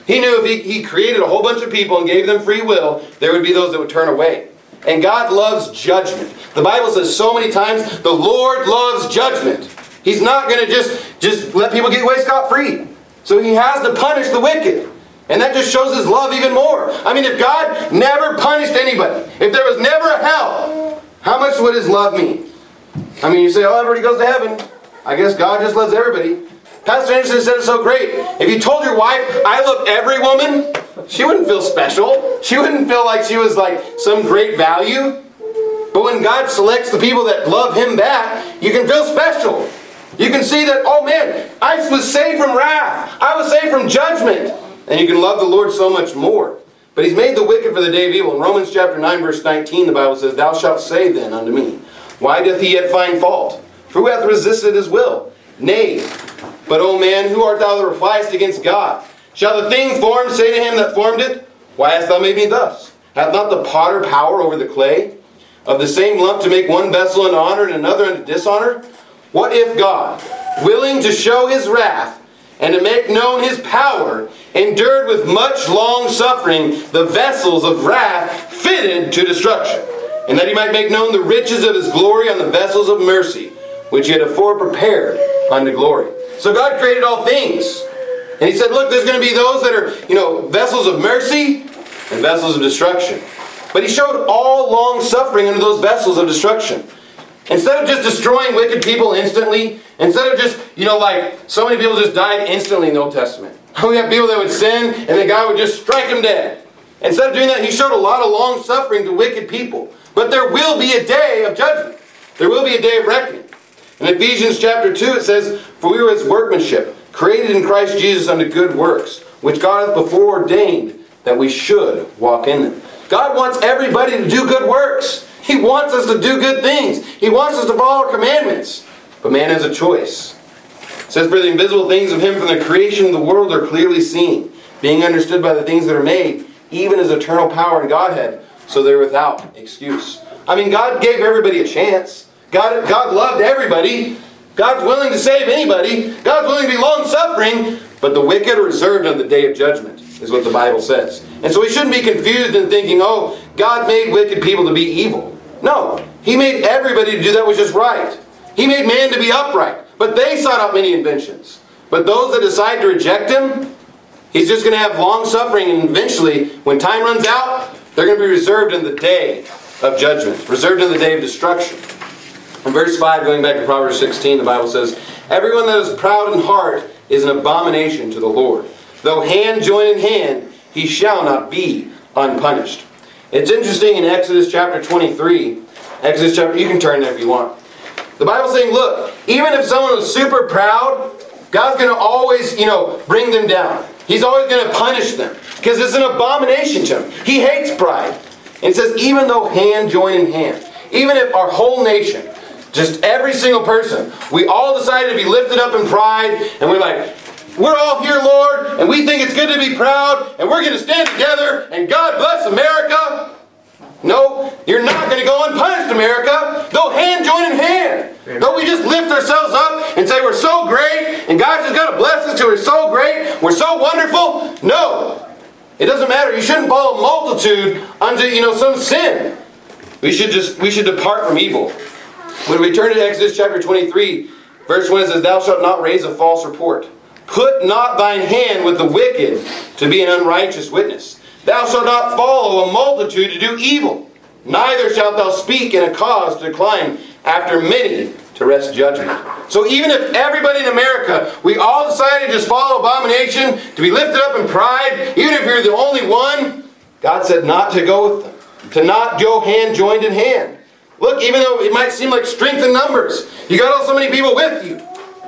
He knew if he created a whole bunch of people and gave them free will, there would be those that would turn away. And God loves judgment. The Bible says so many times, the Lord loves judgment. He's not going to just let people get away scot-free. So He has to punish the wicked. And that just shows His love even more. I mean, if God never punished anybody, if there was never a hell, how much would His love mean? I mean, you say, oh, everybody goes to heaven. I guess God just loves everybody. Pastor Anderson said it so great. If you told your wife, I love every woman, she wouldn't feel special. She wouldn't feel like she was like some great value. But when God selects the people that love Him back, you can feel special. You can see that, oh man, I was saved from wrath. I was saved from judgment. And you can love the Lord so much more. But He's made the wicked for the day of evil. In Romans chapter 9, verse 19, the Bible says, Thou shalt say then unto me, Why doth he yet find fault? For who hath resisted His will? Nay, but, O man, who art thou that repliest against God? Shall the thing formed say to him that formed it, Why hast thou made me thus? Hath not the potter power over the clay? Of the same lump to make one vessel unto honor and another unto dishonor? What if God, willing to show His wrath, and to make known His power, endured with much long suffering the vessels of wrath fitted to destruction, and that He might make known the riches of His glory on the vessels of mercy, which He had afore prepared unto glory. So God created all things. And He said, look, there's going to be those that are, vessels of mercy and vessels of destruction. But He showed all long suffering unto those vessels of destruction. Instead of just destroying wicked people instantly, instead of just, like so many people just died instantly in the Old Testament. We have people that would sin and then God would just strike them dead. Instead of doing that, He showed a lot of long suffering to wicked people. But there will be a day of judgment. There will be a day of reckoning. In Ephesians chapter 2 it says, For we were His workmanship, created in Christ Jesus unto good works, which God hath before ordained that we should walk in them. God wants everybody to do good works. He wants us to do good things. He wants us to follow our commandments. But man has a choice. It says, For the invisible things of Him from the creation of the world are clearly seen, being understood by the things that are made, even His eternal power and Godhead, so they're without excuse. I mean, God gave everybody a chance. God loved everybody. God's willing to save anybody. God's willing to be long-suffering. But the wicked are reserved on the day of judgment, is what the Bible says. And so we shouldn't be confused in thinking, oh, God made wicked people to be evil. No, He made everybody to do that which is right. He made man to be upright. But they sought out many inventions. But those that decide to reject Him, He's just going to have long suffering, and eventually, when time runs out, they're going to be reserved in the day of judgment. Reserved in the day of destruction. In verse 5, going back to Proverbs 16, the Bible says, Everyone that is proud in heart is an abomination to the Lord. Though hand join in hand, he shall not be unpunished. It's interesting in Exodus chapter 23. You can turn there if you want. The Bible's saying, look, even if someone was super proud, God's going to always, bring them down. He's always going to punish them. Because it's an abomination to Him. He hates pride. And it says, even though hand join in hand. Even if our whole nation, just every single person, we all decided to be lifted up in pride, and we're like, we're all here, Lord, and we think it's good to be proud, and we're going to stand together, and God bless America. No, you're not going to go unpunished, America. Though hand join in hand. Amen. Though we just lift ourselves up and say we're so great, and God's just going to bless us till we're so great, we're so wonderful. No, it doesn't matter. You shouldn't follow multitude unto, some sin. We should depart from evil. When we turn to Exodus chapter 23, verse 1, it says, Thou shalt not raise a false report. Put not thine hand with the wicked to be an unrighteous witness. Thou shalt not follow a multitude to do evil. Neither shalt thou speak in a cause to decline after many to wrest judgment. So even if everybody in America, we all decided to just follow abomination, to be lifted up in pride, even if you're the only one, God said not to go with them. To not go hand joined in hand. Look, even though it might seem like strength in numbers, you got so many people with you.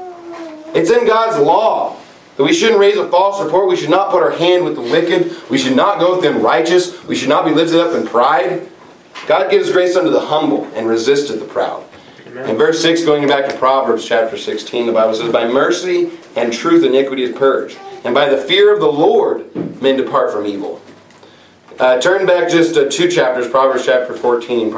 It's in God's law that we shouldn't raise a false report. We should not put our hand with the wicked. We should not go with the unrighteous. We should not be lifted up in pride. God gives grace unto the humble and resisteth the proud. Amen. In verse 6, going back to Proverbs chapter 16, the Bible says, By mercy and truth iniquity is purged, and by the fear of the Lord men depart from evil. Turn back just 2 chapters, Proverbs chapter 14.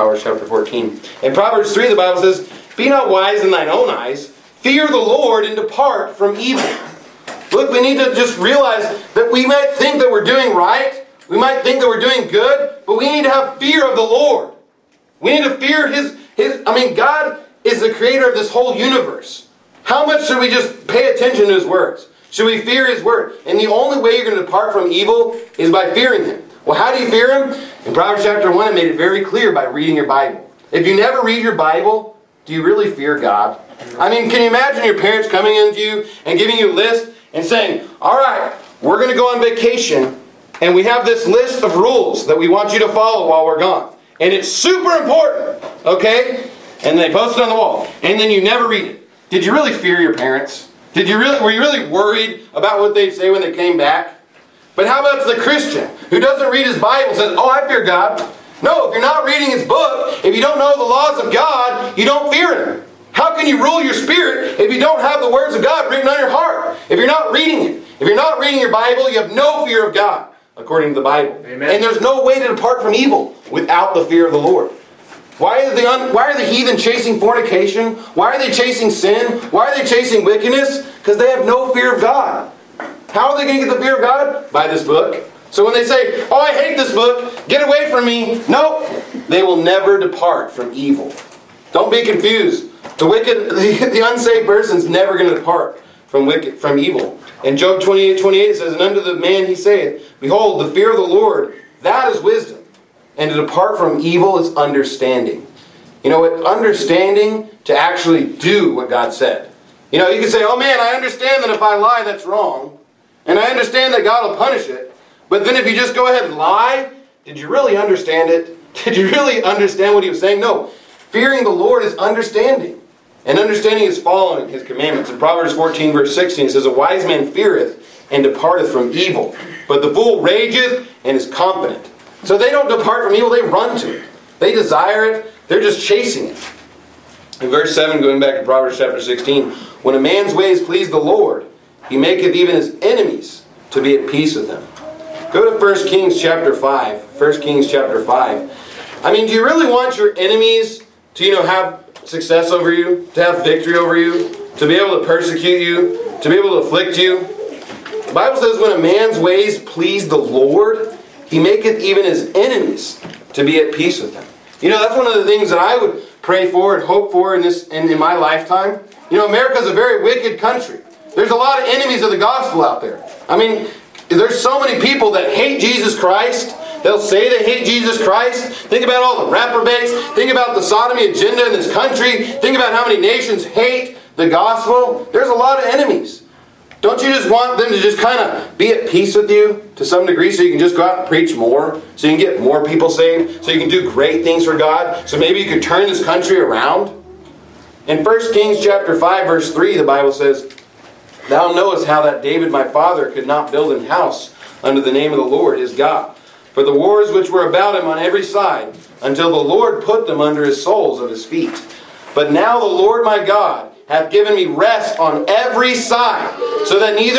In Proverbs 3, the Bible says, Be not wise in thine own eyes, fear the Lord and depart from evil. Look, we need to just realize that we might think that we're doing right. We might think that we're doing good. But we need to have fear of the Lord. We need to fear God is the creator of this whole universe. How much should we just pay attention to His words? Should we fear His word? And the only way you're going to depart from evil is by fearing Him. Well, how do you fear Him? In Proverbs chapter 1, it made it very clear by reading your Bible. If you never read your Bible, do you really fear God? I mean, can you imagine your parents coming into you and giving you a list and saying, all right, we're going to go on vacation, and we have this list of rules that we want you to follow while we're gone. And it's super important, okay? And they post it on the wall. And then you never read it. Did you really fear your parents? Were you really worried about what they'd say when they came back? But how about the Christian who doesn't read his Bible and says, oh, I fear God? No, if you're not reading His book, if you don't know the laws of God, you don't fear Him. How can you rule your spirit if you don't have the words of God written on your heart? If you're not reading it, if you're not reading your Bible, you have no fear of God, according to the Bible. Amen. And there's no way to depart from evil without the fear of the Lord. Why are the heathen chasing fornication? Why are they chasing sin? Why are they chasing wickedness? Because they have no fear of God. How are they going to get the fear of God? By this book. So when they say, oh, I hate this book, get away from me. No, they will never depart from evil. Don't be confused. The unsaved person's never going to depart from evil. In Job 28:28 it says, and unto the man he saith, behold, the fear of the Lord, that is wisdom. And to depart from evil is understanding. You know what? Understanding to actually do what God said. You know, you can say, oh man, I understand that if I lie, that's wrong. And I understand that God will punish it. But then if you just go ahead and lie, did you really understand it? Did you really understand what He was saying? No. Fearing the Lord is understanding. And understanding is following His commandments. In Proverbs 14 verse 16 it says, a wise man feareth and departeth from evil. But the fool rageth and is confident. So they don't depart from evil, they run to it. They desire it, they're just chasing it. In verse 7, going back to Proverbs chapter 16, when a man's ways please the Lord, He maketh even his enemies to be at peace with him. Go to 1 Kings chapter 5. 1 Kings chapter 5. I mean, do you really want your enemies to, have success over you? To have victory over you? To be able to persecute you? To be able to afflict you? The Bible says when a man's ways please the Lord, He maketh even his enemies to be at peace with him. That's one of the things that I would pray for and hope for in my lifetime. America's a very wicked country. There's a lot of enemies of the gospel out there. I mean, there's so many people that hate Jesus Christ. They'll say they hate Jesus Christ. Think about all the reprobates. Think about the sodomy agenda in this country. Think about how many nations hate the gospel. There's a lot of enemies. Don't you just want them to just kind of be at peace with you to some degree so you can just go out and preach more? So you can get more people saved? So you can do great things for God? So maybe you could turn this country around? In 1 Kings chapter 5 verse 3 the Bible says, thou knowest how that David my father could not build an house unto the name of the Lord his God. For the wars which were about him on every side, until the Lord put them under his soles of his feet. But now the Lord my God hath given me rest on every side, so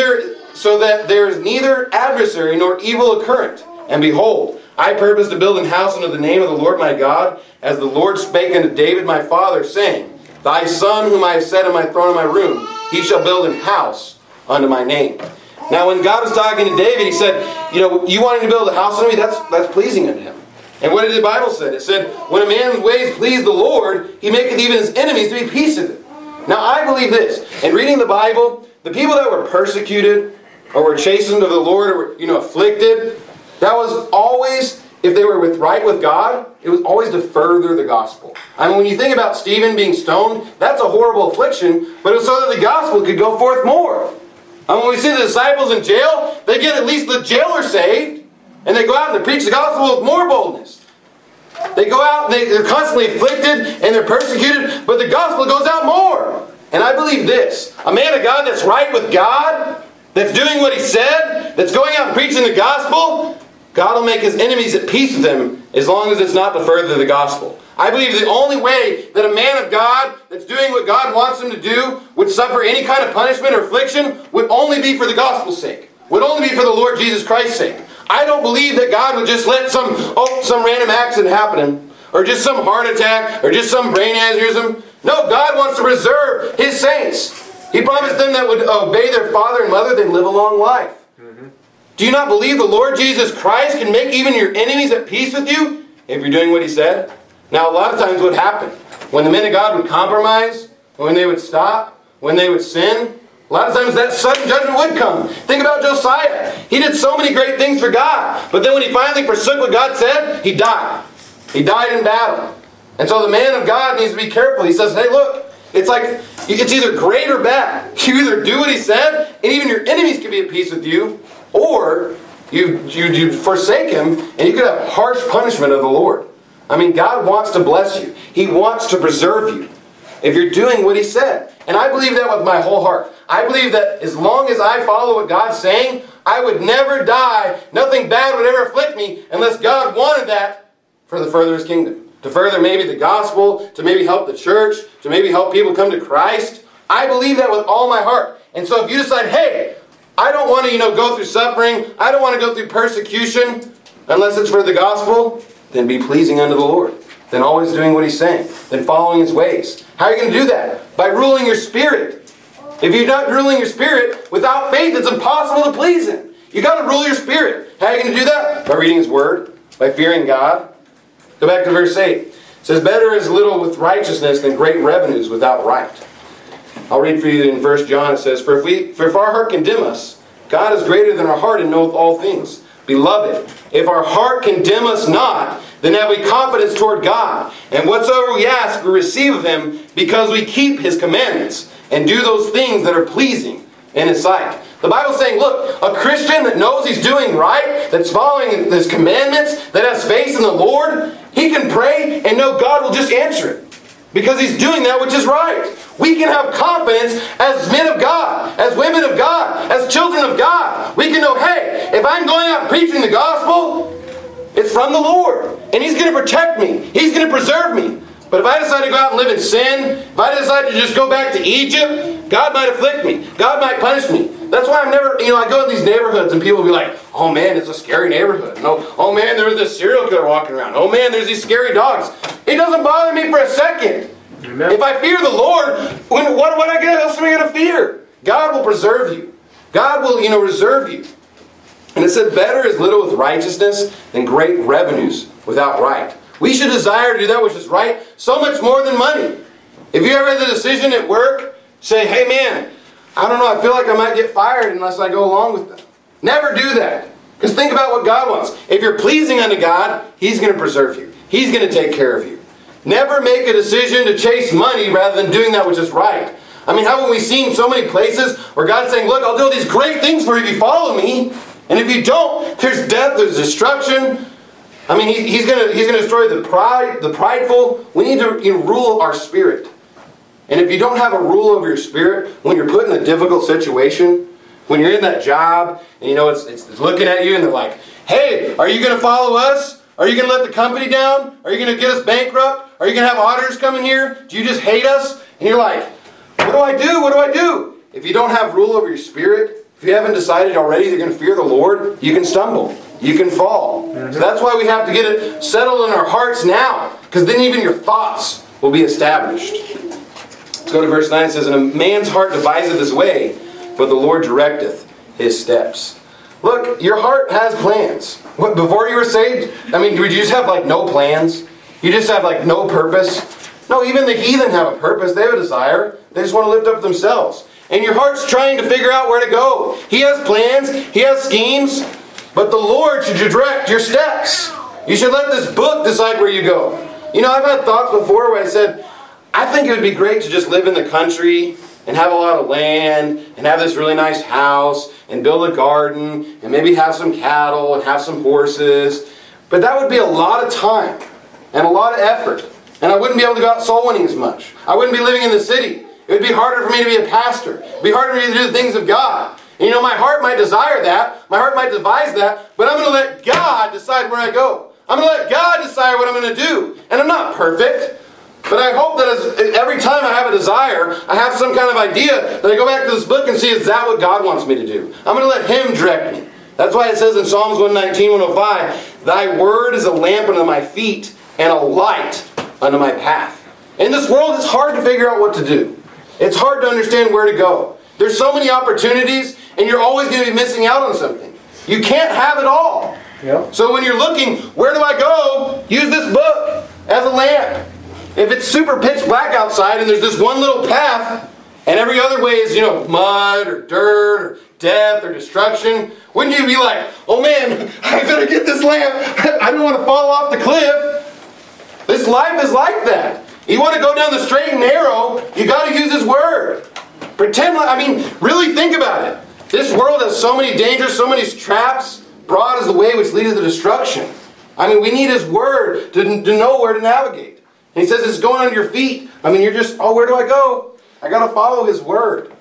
that there is neither adversary nor evil occurrent. And behold, I purpose to build an house unto the name of the Lord my God, as the Lord spake unto David my father, saying, thy son whom I have set on my throne in my room, he shall build an house unto my name. Now when God was talking to David, He said, you wanting to build a house unto me, that's pleasing unto Him. And what did the Bible say? It said, when a man's ways please the Lord, He maketh even his enemies to be peace with him. Now I believe this. In reading the Bible, the people that were persecuted, or were chastened of the Lord, or were afflicted, that was always, if they were right with God, it was always to further the gospel. I mean, when you think about Stephen being stoned, that's a horrible affliction, but it was so that the gospel could go forth more. And when we see the disciples in jail, they get at least the jailer saved, and they go out and they preach the gospel with more boldness. They go out and they're constantly afflicted and they're persecuted, but the gospel goes out more. And I believe this. A man of God that's right with God, that's doing what He said, that's going out and preaching the gospel, God will make his enemies at peace with him as long as it's not to further the gospel. I believe the only way that a man of God that's doing what God wants him to do would suffer any kind of punishment or affliction would only be for the gospel's sake. Would only be for the Lord Jesus Christ's sake. I don't believe that God would just let some random accident happen, or just some heart attack, or just some brain aneurysm. No, God wants to preserve His saints. He promised them that would obey their father and mother, they'd live a long life. Do you not believe the Lord Jesus Christ can make even your enemies at peace with you if you're doing what He said? Now, a lot of times what happened, when the men of God would compromise, when they would stop, when they would sin, a lot of times that sudden judgment would come. Think about Josiah. He did so many great things for God, but then when he finally forsook what God said, he died. He died in battle. And so the man of God needs to be careful. He says, hey, look, it's like, it's either great or bad. You either do what He said, and even your enemies can be at peace with you, or you forsake Him, and you could have harsh punishment of the Lord. I mean, God wants to bless you. He wants to preserve you if you're doing what He said. And I believe that with my whole heart. I believe that as long as I follow what God's saying, I would never die. Nothing bad would ever afflict me unless God wanted that for the further His kingdom. To further maybe the gospel, to maybe help the church, to maybe help people come to Christ. I believe that with all my heart. And so if you decide, hey, I don't want to, go through suffering, I don't want to go through persecution, unless it's for the gospel, then be pleasing unto the Lord. Then always doing what He's saying. Then following His ways. How are you going to do that? By ruling your spirit. If you're not ruling your spirit, without faith, it's impossible to please Him. You've got to rule your spirit. How are you going to do that? By reading His Word. By fearing God. Go back to verse 8. It says, better is little with righteousness than great revenues without right. I'll read for you in 1 John. It says, For if our heart condemn us, God is greater than our heart and knoweth all things. Beloved, if our heart condemn us not, then have we confidence toward God. And whatsoever we ask, we receive of Him, because we keep His commandments, and do those things that are pleasing in His sight. The Bible's saying, look, a Christian that knows he's doing right, that's following His commandments, that has faith in the Lord, he can pray and know God will just answer it. Because he's doing that which is right. We can have confidence as men of God, as women of God, as children of God. We can know, hey, if I'm going out preaching the gospel, it's from the Lord. And He's going to protect me. He's going to preserve me. But if I decide to go out and live in sin, if I decide to just go back to Egypt, God might afflict me. God might punish me. That's why I'm never, I go in these neighborhoods and people will be like, oh man, it's a scary neighborhood. No, oh man, there's this serial killer walking around. Oh man, there's these scary dogs. It doesn't bother me for a second. Amen. If I fear the Lord, what else am I going to fear? God will preserve you. God will, reserve you. And it said, better is little with righteousness than great revenues without right. We should desire to do that which is right so much more than money. If you ever had the decision at work, say, hey man, I don't know, I feel like I might get fired unless I go along with them. Never do that. Because think about what God wants. If you're pleasing unto God, He's going to preserve you. He's going to take care of you. Never make a decision to chase money rather than doing that which is right. I mean, haven't we seen so many places where God's saying, look, I'll do all these great things for you if you follow me. And if you don't, there's death, there's destruction. I mean, He's going to destroy the prideful. We need to rule our spirit. And if you don't have a rule over your spirit, when you're put in a difficult situation, when you're in that job, and it's looking at you and they're like, hey, are you going to follow us? Are you going to let the company down? Are you going to get us bankrupt? Are you going to have auditors come in here? Do you just hate us? And you're like, what do I do? What do I do? If you don't have rule over your spirit, if you haven't decided already you're going to fear the Lord, you can stumble. You can fall. So that's why we have to get it settled in our hearts now. Because then even your thoughts will be established. Let's go to verse 9. It says, and a man's heart deviseth his way, but the Lord directeth his steps. Look, your heart has plans. What, before you were saved, did you just have no plans? You just have no purpose? No, even the heathen have a purpose. They have a desire. They just want to lift up themselves. And your heart's trying to figure out where to go. He has plans. He has schemes. But the Lord should direct your steps. You should let this book decide where you go. I've had thoughts before where I said, I think it would be great to just live in the country and have a lot of land and have this really nice house and build a garden and maybe have some cattle and have some horses. But that would be a lot of time and a lot of effort. And I wouldn't be able to go out soul winning as much. I wouldn't be living in the city. It would be harder for me to be a pastor. It would be harder for me to do the things of God. And my heart might desire that. My heart might devise that. But I'm going to let God decide where I go. I'm going to let God decide what I'm going to do. And I'm not perfect. But I hope that every time I have a desire, I have some kind of idea, that I go back to this book and see, is that what God wants me to do? I'm going to let Him direct me. That's why it says in Psalms 119, 105, Thy word is a lamp unto my feet and a light unto my path. In this world, it's hard to figure out what to do. it's hard to understand where to go. There's so many opportunities, and you're always going to be missing out on something. You can't have it all. Yep. So when you're looking, where do I go? Use this book as a lamp. If it's super pitch black outside and there's this one little path, and every other way is, mud or dirt or death or destruction, wouldn't you be like, oh man, I better get this lamp. I don't want to fall off the cliff. This life is like that. You want to go down the straight and narrow, you got to use His Word. Really think about it. This world has so many dangers, so many traps. Broad is the way which leads to destruction. We need His Word to know where to navigate. And He says it's going on your feet. You're just, where do I go? I got to follow His Word.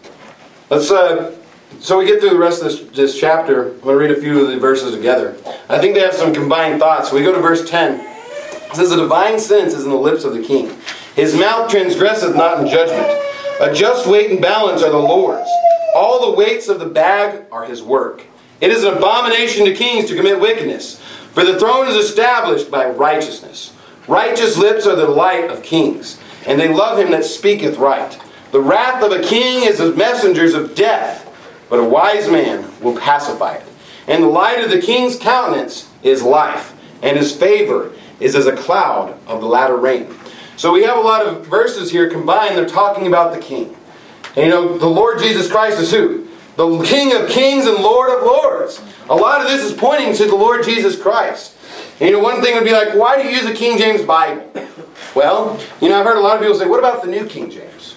So we get through the rest of this chapter. I'm going to read a few of the verses together. I think they have some combined thoughts. We go to verse 10. It says, "The divine sentence is in the lips of the king. His mouth transgresseth not in judgment. A just weight and balance are the Lord's. All the weights of the bag are His work. It is an abomination to kings to commit wickedness, for the throne is established by righteousness. Righteous lips are the delight of kings, and they love him that speaketh right. The wrath of a king is the messengers of death, but a wise man will pacify it. And the light of the king's countenance is life, and his favor is as a cloud of the latter rain." So we have a lot of verses here combined. They're talking about the king. And the Lord Jesus Christ is who? The King of kings and Lord of lords. A lot of this is pointing to the Lord Jesus Christ. And one thing would be like, why do you use a King James Bible? Well, I've heard a lot of people say, what about the New King James?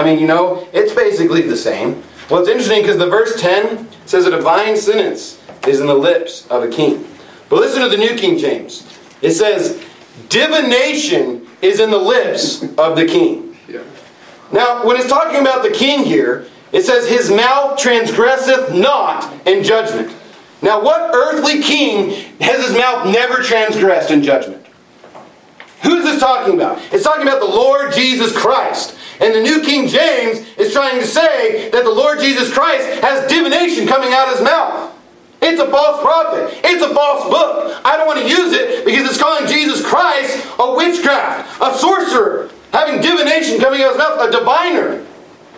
It's basically the same. Well, it's interesting because the verse 10 says a divine sentence is in the lips of a king. But listen to the New King James. It says, divination is in the lips of the king. Yeah. Now, when it's talking about the king here, it says, his mouth transgresseth not in judgment. Now, what earthly king has his mouth never transgressed in judgment? Who's this talking about? It's talking about the Lord Jesus Christ. And the New King James is trying to say that the Lord Jesus Christ has divination coming out of his mouth. It's a false prophet. It's a false book. I don't want to use it because it's calling Jesus Christ a witchcraft, a sorcerer, having divination coming out of his mouth, a diviner.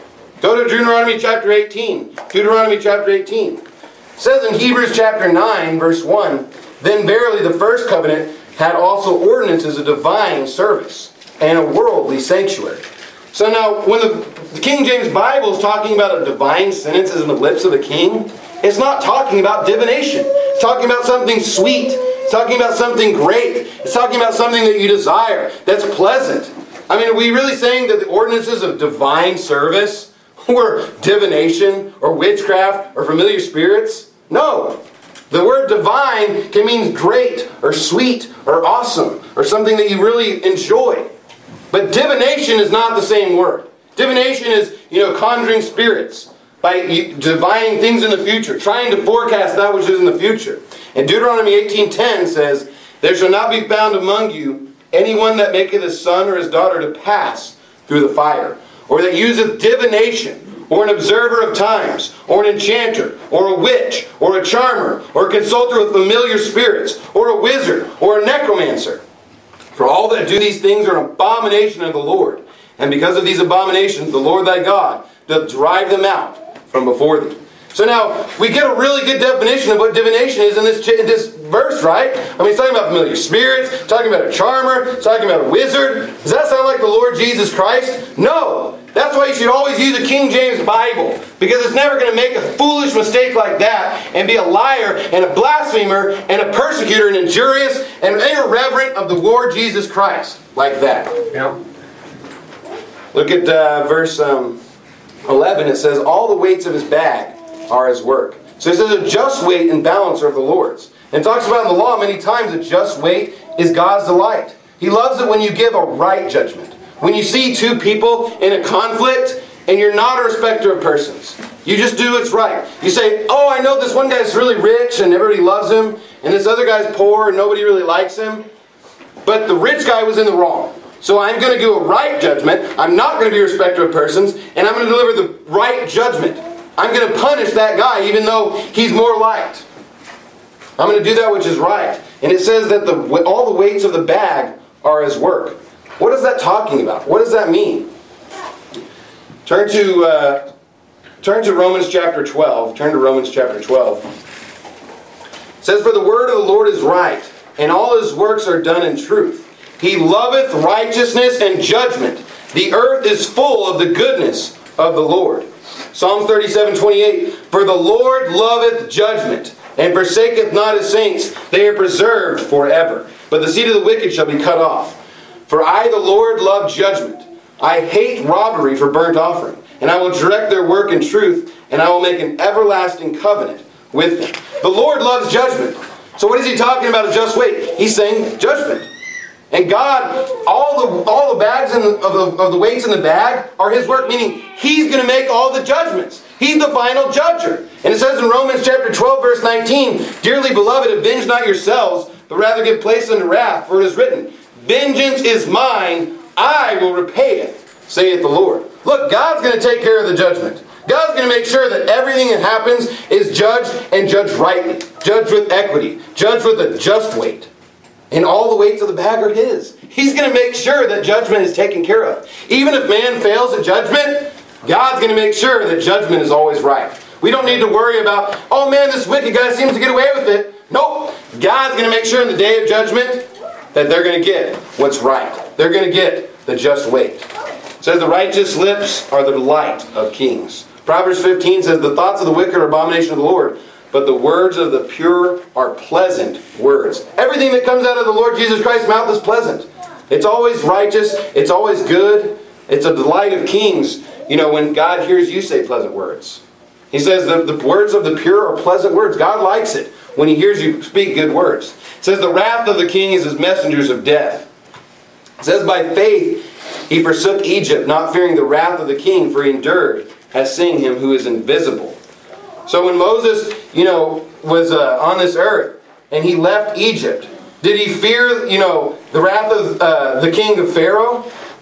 Go to Deuteronomy chapter 18. Deuteronomy chapter 18. It says in Hebrews chapter 9, verse 1, "Then verily the first covenant had also ordinances of divine service and a worldly sanctuary." So now, when the King James Bible is talking about a divine sentence in the lips of a king, it's not talking about divination. It's talking about something sweet. It's talking about something great. It's talking about something that you desire, that's pleasant. Are we really saying that the ordinances of divine service were divination or witchcraft or familiar spirits? No. The word divine can mean great or sweet or awesome or something that you really enjoy. But divination is not the same word. Divination is, conjuring spirits by divining things in the future, trying to forecast that which is in the future. And Deuteronomy 18:10 says, "There shall not be found among you anyone that maketh his son or his daughter to pass through the fire, or that useth divination, or an observer of times, or an enchanter, or a witch, or a charmer, or a consulter with familiar spirits, or a wizard, or a necromancer. For all that do these things are an abomination of the Lord. And because of these abominations, the Lord thy God doth drive them out from before thee." So now, we get a really good definition of what divination is in this verse, right? It's talking about familiar spirits, it's talking about a charmer, it's talking about a wizard. Does that sound like the Lord Jesus Christ? No. That's why you should always use a King James Bible, because it's never going to make a foolish mistake like that and be a liar and a blasphemer and a persecutor and injurious and irreverent of the Lord Jesus Christ like that. Yeah. Look at verse 11. It says, "All the weights of his bag are his work." So it says a just weight and balance are of the Lord's. And it talks about in the law many times a just weight is God's delight. He loves it when you give a right judgment. When you see two people in a conflict and you're not a respecter of persons. You just do what's right. You say, oh, I know this one guy's really rich and everybody loves him, and this other guy's poor and nobody really likes him. But the rich guy was in the wrong. So I'm going to do a right judgment. I'm not going to be a respecter of persons, and I'm going to deliver the right judgment. I'm going to punish that guy even though he's more liked. I'm going to do that which is right. And it says that all the weights of the bag are his work. What is that talking about? What does that mean? Turn to Romans chapter 12. Turn to Romans chapter 12. It says, "For the word of the Lord is right, and all his works are done in truth. He loveth righteousness and judgment. The earth is full of the goodness of the Lord." Psalm 37:28, "For the Lord loveth judgment, and forsaketh not his saints. They are preserved forever. But the seed of the wicked shall be cut off. For I, the Lord, love judgment. I hate robbery for burnt offering. And I will direct their work in truth, and I will make an everlasting covenant with them." The Lord loves judgment. So what is he talking about, a just weight? He's saying judgment. And God, all the bags of the weights in the bag are his work, meaning he's going to make all the judgments. He's the final judger. And it says in Romans chapter 12, verse 19, "Dearly beloved, avenge not yourselves, but rather give place unto wrath. For it is written, Vengeance is mine, I will repay it, saith the Lord." Look, God's going to take care of the judgment. God's going to make sure that everything that happens is judged, and judged rightly. Judged with equity. Judged with a just weight. And all the weights of the bag are his. He's going to make sure that judgment is taken care of. Even if man fails at judgment, God's going to make sure that judgment is always right. We don't need to worry about, oh man, this wicked guy seems to get away with it. Nope. God's going to make sure in the day of judgment that they're going to get what's right. They're going to get the just weight. It says the righteous lips are the delight of kings. Proverbs 15 says the thoughts of the wicked are abomination of the Lord, but the words of the pure are pleasant words. Everything that comes out of the Lord Jesus Christ's mouth is pleasant. It's always righteous. It's always good. It's a delight of kings. You know, when God hears you say pleasant words. He says the words of the pure are pleasant words. God likes it when he hears you speak good words. It says the wrath of the king is his messengers of death. It says by faith he forsook Egypt, not fearing the wrath of the king, for he endured as seeing him who is invisible. So when Moses, was on this earth and he left Egypt, did he fear, the wrath of the king of Pharaoh?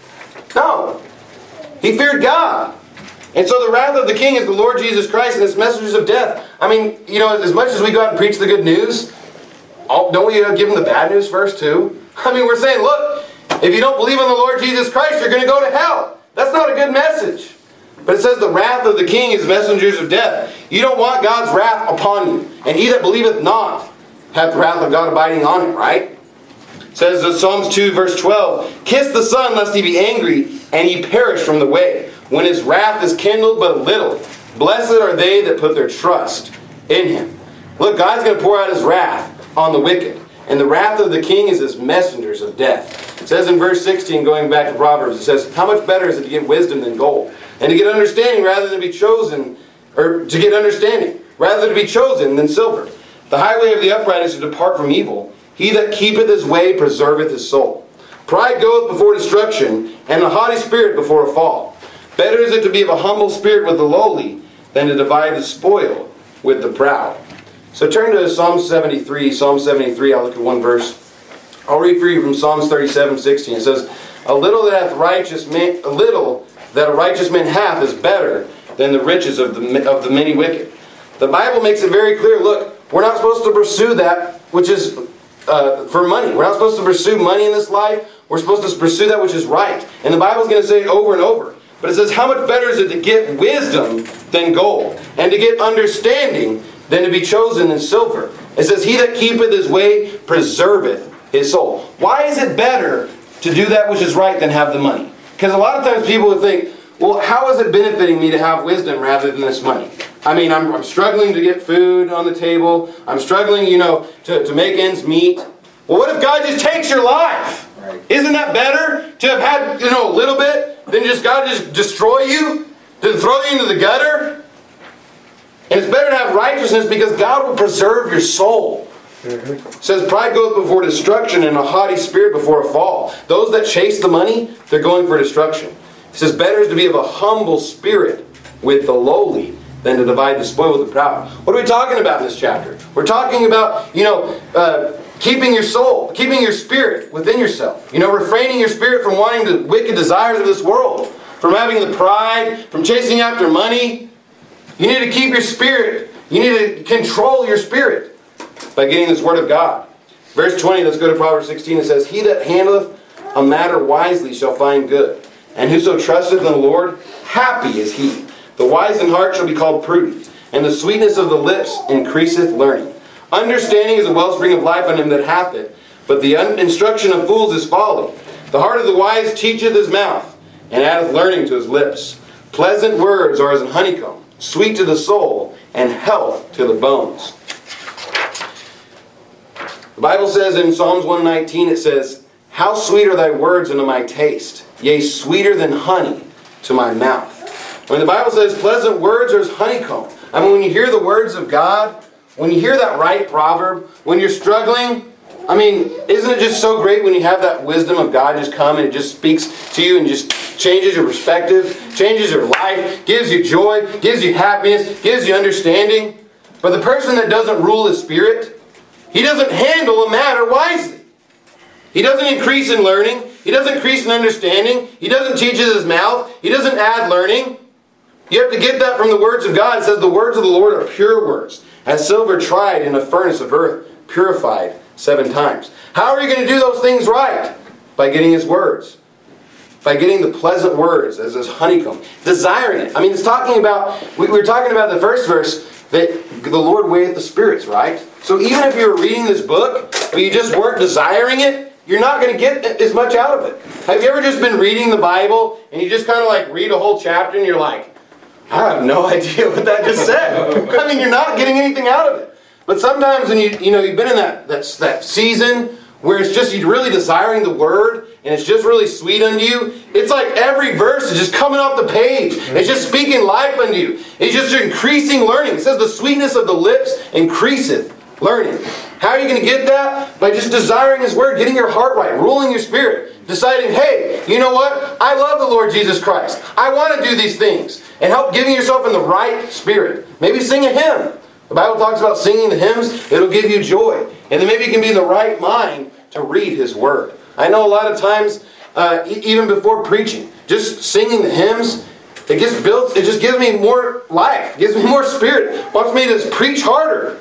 No. He feared God. And so the wrath of the king is the Lord Jesus Christ and his messengers of death. I mean, as much as we go out and preach the good news, don't we give them the bad news first too? I mean, we're saying, look, if you don't believe in the Lord Jesus Christ, you're going to go to hell. That's not a good message. But it says the wrath of the king is messengers of death. You don't want God's wrath upon you. And he that believeth not hath the wrath of God abiding on him, right? It says in Psalms 2 verse 12, "Kiss the Son lest he be angry, and ye perish from the way, when his wrath is kindled but a little. Blessed are they that put their trust in him." Look, God's going to pour out his wrath on the wicked. And the wrath of the king is his messengers of death. It says in verse 16, going back to Proverbs, it says, "How much better is it to get wisdom than gold? And to get understanding rather than be chosen, or to get understanding rather than to be chosen than silver. The highway of the upright is to depart from evil. He that keepeth his way preserveth his soul. Pride goeth before destruction, and a haughty spirit before a fall. Better is it to be of a humble spirit with the lowly, than to divide the spoil with the proud." So turn to Psalm 73. Psalm 73, I'll look at one verse. I'll read for you from Psalms 37:16. It says, a little that a righteous man hath is better than the riches of the many wicked." The Bible makes it very clear, look, we're not supposed to pursue that which is for money. We're not supposed to pursue money in this life. We're supposed to pursue that which is right. And the Bible's going to say it over and over. But it says, how much better is it to get wisdom than gold, and to get understanding than to be chosen than silver? It says, he that keepeth his way preserveth his soul. Why is it better to do that which is right than have the money? Because a lot of times people would think, well, how is it benefiting me to have wisdom rather than this money? I mean, I'm struggling to get food on the table. I'm struggling, to make ends meet. Well, what if God just takes your life? Right. Isn't that better to have had, a little bit than just God just destroy you? To throw you into the gutter? And it's better to have righteousness because God will preserve your soul. It says, pride goeth before destruction, and a haughty spirit before a fall. Those that chase the money, they're going for destruction. It says, better is to be of a humble spirit with the lowly than to divide the spoil with the proud. What are we talking about in this chapter? We're talking about, keeping your soul, keeping your spirit within yourself. Refraining your spirit from wanting the wicked desires of this world, from having the pride, from chasing after money. You need to keep your spirit. You need to control your spirit by getting this word of God. Verse 20, let's go to Proverbs 16. It says, he that handleth a matter wisely shall find good, and whoso trusteth in the Lord happy is he. The wise in heart shall be called prudent, and the sweetness of the lips increaseth learning. Understanding is a wellspring of life on him that hath it, but the instruction of fools is folly. The heart of the wise teacheth his mouth, and addeth learning to his lips. Pleasant words are as an honeycomb, sweet to the soul, and health to the bones. The Bible says in Psalms 119, it says, how sweet are thy words unto my taste, yea, sweeter than honey to my mouth. When the Bible says pleasant words are as honeycomb, I mean, when you hear the words of God, when you hear that right proverb, when you're struggling, I mean, isn't it just so great when you have that wisdom of God just come and it just speaks to you and just changes your perspective, changes your life, gives you joy, gives you happiness, gives you understanding. But the person that doesn't rule his spirit, he doesn't handle a matter wisely. He doesn't increase in learning. He doesn't increase in understanding. He doesn't teach with his mouth. He doesn't add learning. You have to get that from the words of God. It says the words of the Lord are pure words, as silver tried in a furnace of earth, purified 7 times. How are you going to do those things right? By getting his words. By getting the pleasant words as his honeycomb. Desiring it. I mean, it's talking about, we were talking about the first verse, that the Lord weigheth the spirits, right? So even if you were reading this book, but you just weren't desiring it, you're not going to get as much out of it. Have you ever just been reading the Bible, and you just kind of like read a whole chapter, and you're like, I have no idea what that just said. I mean, you're not getting anything out of it. But sometimes when you've been in that season where it's just you're really desiring the Word, and it's just really sweet unto you, it's like every verse is just coming off the page. It's just speaking life unto you. It's just increasing learning. It says the sweetness of the lips increaseth learning. How are you going to get that? By just desiring His Word, getting your heart right, ruling your spirit, deciding, hey, you know what? I love the Lord Jesus Christ. I want to do these things. And help giving yourself in the right spirit. Maybe sing a hymn. The Bible talks about singing the hymns. It'll give you joy. And then maybe you can be in the right mind to read His Word. I know a lot of times, even before preaching, just singing the hymns, it just gives me more life. It gives me more spirit. It wants me to preach harder.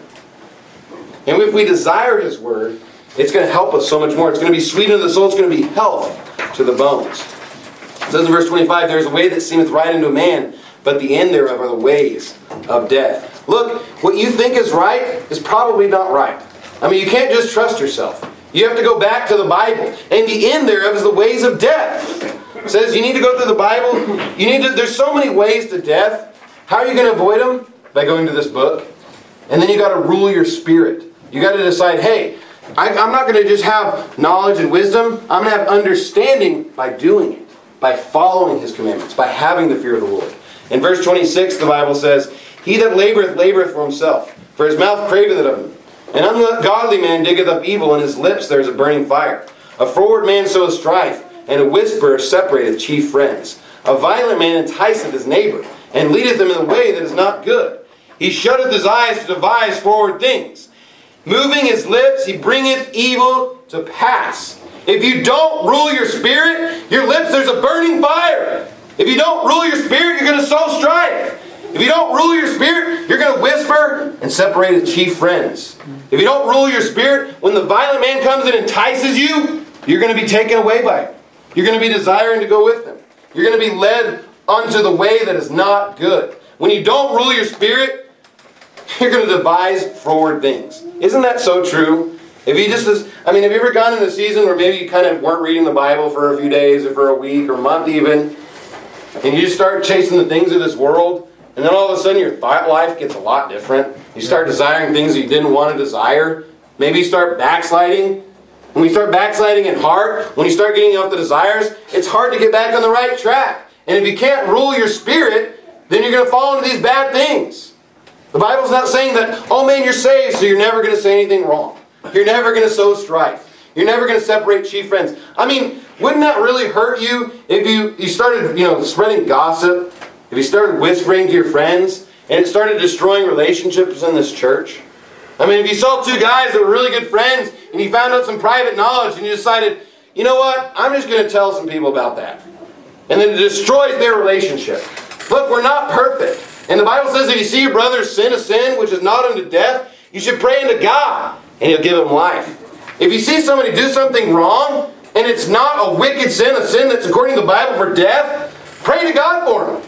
And if we desire His Word, it's going to help us so much more. It's going to be sweet unto the soul. It's going to be health to the bones. It says in verse 25, there is a way that seemeth right unto a man, but the end thereof are the ways of death. Look, what you think is right is probably not right. I mean, you can't just trust yourself. You have to go back to the Bible. And the end thereof is the ways of death. It says you need to go through the Bible. There's so many ways to death. How are you going to avoid them? By going to this book. And then you got to rule your spirit. You got to decide, hey, I'm not going to just have knowledge and wisdom. I'm going to have understanding by doing it. By following His commandments. By having the fear of the Lord. In verse 26, the Bible says, he that laboureth, laboureth for himself. For his mouth craveth it of him. An ungodly man diggeth up evil, and his lips there is a burning fire. A froward man soweth strife, and a whisperer separateth chief friends. A violent man enticeth his neighbour, and leadeth him in the way that is not good. He shutteth his eyes to devise forward things. Moving his lips, he bringeth evil to pass. If you don't rule your spirit, your lips, there's a burning fire. If you don't rule your spirit, you're going to sow strife. If you don't rule your spirit, you're going to whisper and separate his chief friends. If you don't rule your spirit, when the violent man comes and entices you, you're going to be taken away by it. You're going to be desiring to go with them. You're going to be led unto the way that is not good. When you don't rule your spirit, you're going to devise forward things. Isn't that so true? Have you ever gone in a season where maybe you kind of weren't reading the Bible for a few days or for a week or a month even, and you just start chasing the things of this world, and then all of a sudden your thought life gets a lot different. You start desiring things that you didn't want to desire. Maybe you start backsliding. When you start backsliding in heart, when you start getting off the desires, it's hard to get back on the right track. And if you can't rule your spirit, then you're going to fall into these bad things. The Bible's not saying that, oh man, you're saved, so you're never going to say anything wrong. You're never going to sow strife. You're never going to separate chief friends. I mean, wouldn't that really hurt you if you started, spreading gossip? If you started whispering to your friends and it started destroying relationships in this church? I mean, if you saw two guys that were really good friends and you found out some private knowledge and you decided, you know what, I'm just going to tell some people about that. And then it destroys their relationship. Look, we're not perfect. And the Bible says if you see your brother sin a sin which is not unto death, you should pray unto God and He'll give him life. If you see somebody do something wrong and it's not a wicked sin, a sin that's according to the Bible for death, pray to God for him.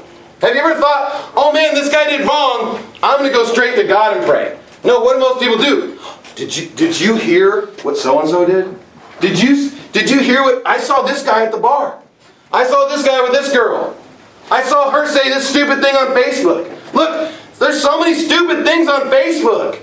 Have you ever thought, oh man, this guy did wrong, I'm going to go straight to God and pray? No, what do most people do? Did you hear what so-and-so did? Did you hear what... I saw this guy at the bar. I saw this guy with this girl. I saw her say this stupid thing on Facebook. Look, there's so many stupid things on Facebook.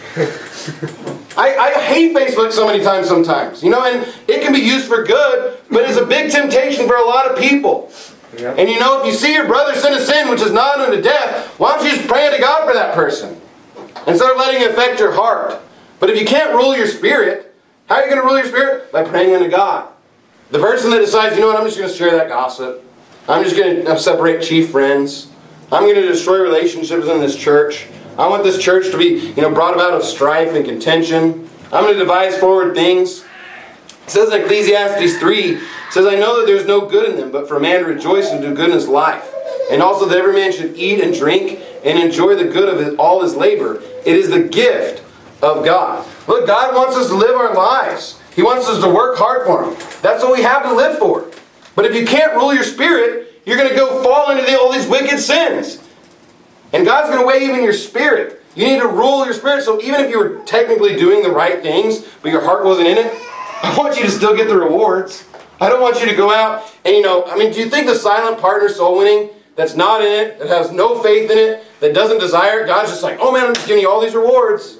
I hate Facebook so many times sometimes. You know, and it can be used for good, but it's a big temptation for a lot of people. Yeah. And you know, if you see your brother sin a sin which is not unto death, why don't you just pray to God for that person? Instead of letting it affect your heart. But if you can't rule your spirit, how are you going to rule your spirit? By praying unto God. The person that decides, you know what, I'm just going to share that gossip. I'm just going to separate chief friends. I'm going to destroy relationships in this church. I want this church to be, brought about of strife and contention. I'm going to devise forward things. It says in Ecclesiastes 3, it says, I know that there's no good in them, but for a man to rejoice and do good in his life. And also that every man should eat and drink and enjoy the good of all his labor. It is the gift of God. Look, God wants us to live our lives. He wants us to work hard for Him. That's what we have to live for. But if you can't rule your spirit, you're going to go fall into all these wicked sins. And God's going to weigh even your spirit. You need to rule your spirit. So even if you were technically doing the right things, but your heart wasn't in it, I want you to still get the rewards. I don't want you to go out and, do you think the silent partner soul winning that's not in it, that has no faith in it, that doesn't desire it, God's just like, oh man, I'm just giving you all these rewards.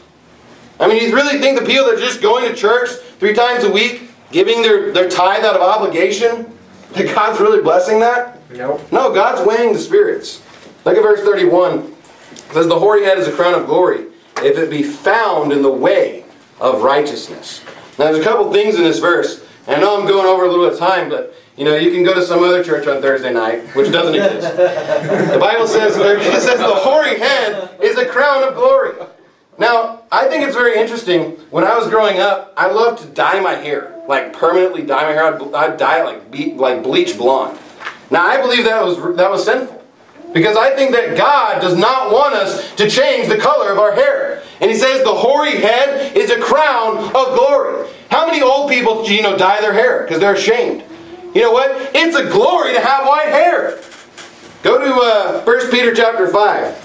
You really think the people that are just going to church 3 times a week, giving their tithe out of obligation, that God's really blessing that? Nope. No, God's weighing the spirits. Look at verse 31. It says, the hoary head is a crown of glory, if it be found in the way of righteousness. Now there's a couple things in this verse. And I know I'm going over a little bit of time, but you can go to some other church on Thursday night, which doesn't exist. The Bible says, it says the hoary head is a crown of glory. Now, I think it's very interesting. When I was growing up, I loved to dye my hair. Like permanently dye my hair. I'd dye it like bleach blonde. Now, I believe that was sinful. Because I think that God does not want us to change the color of our hair. And He says the hoary head is a crown of glory. How many old people, dye their hair because they're ashamed? You know what? It's a glory to have white hair. Go to 1 Peter chapter 5.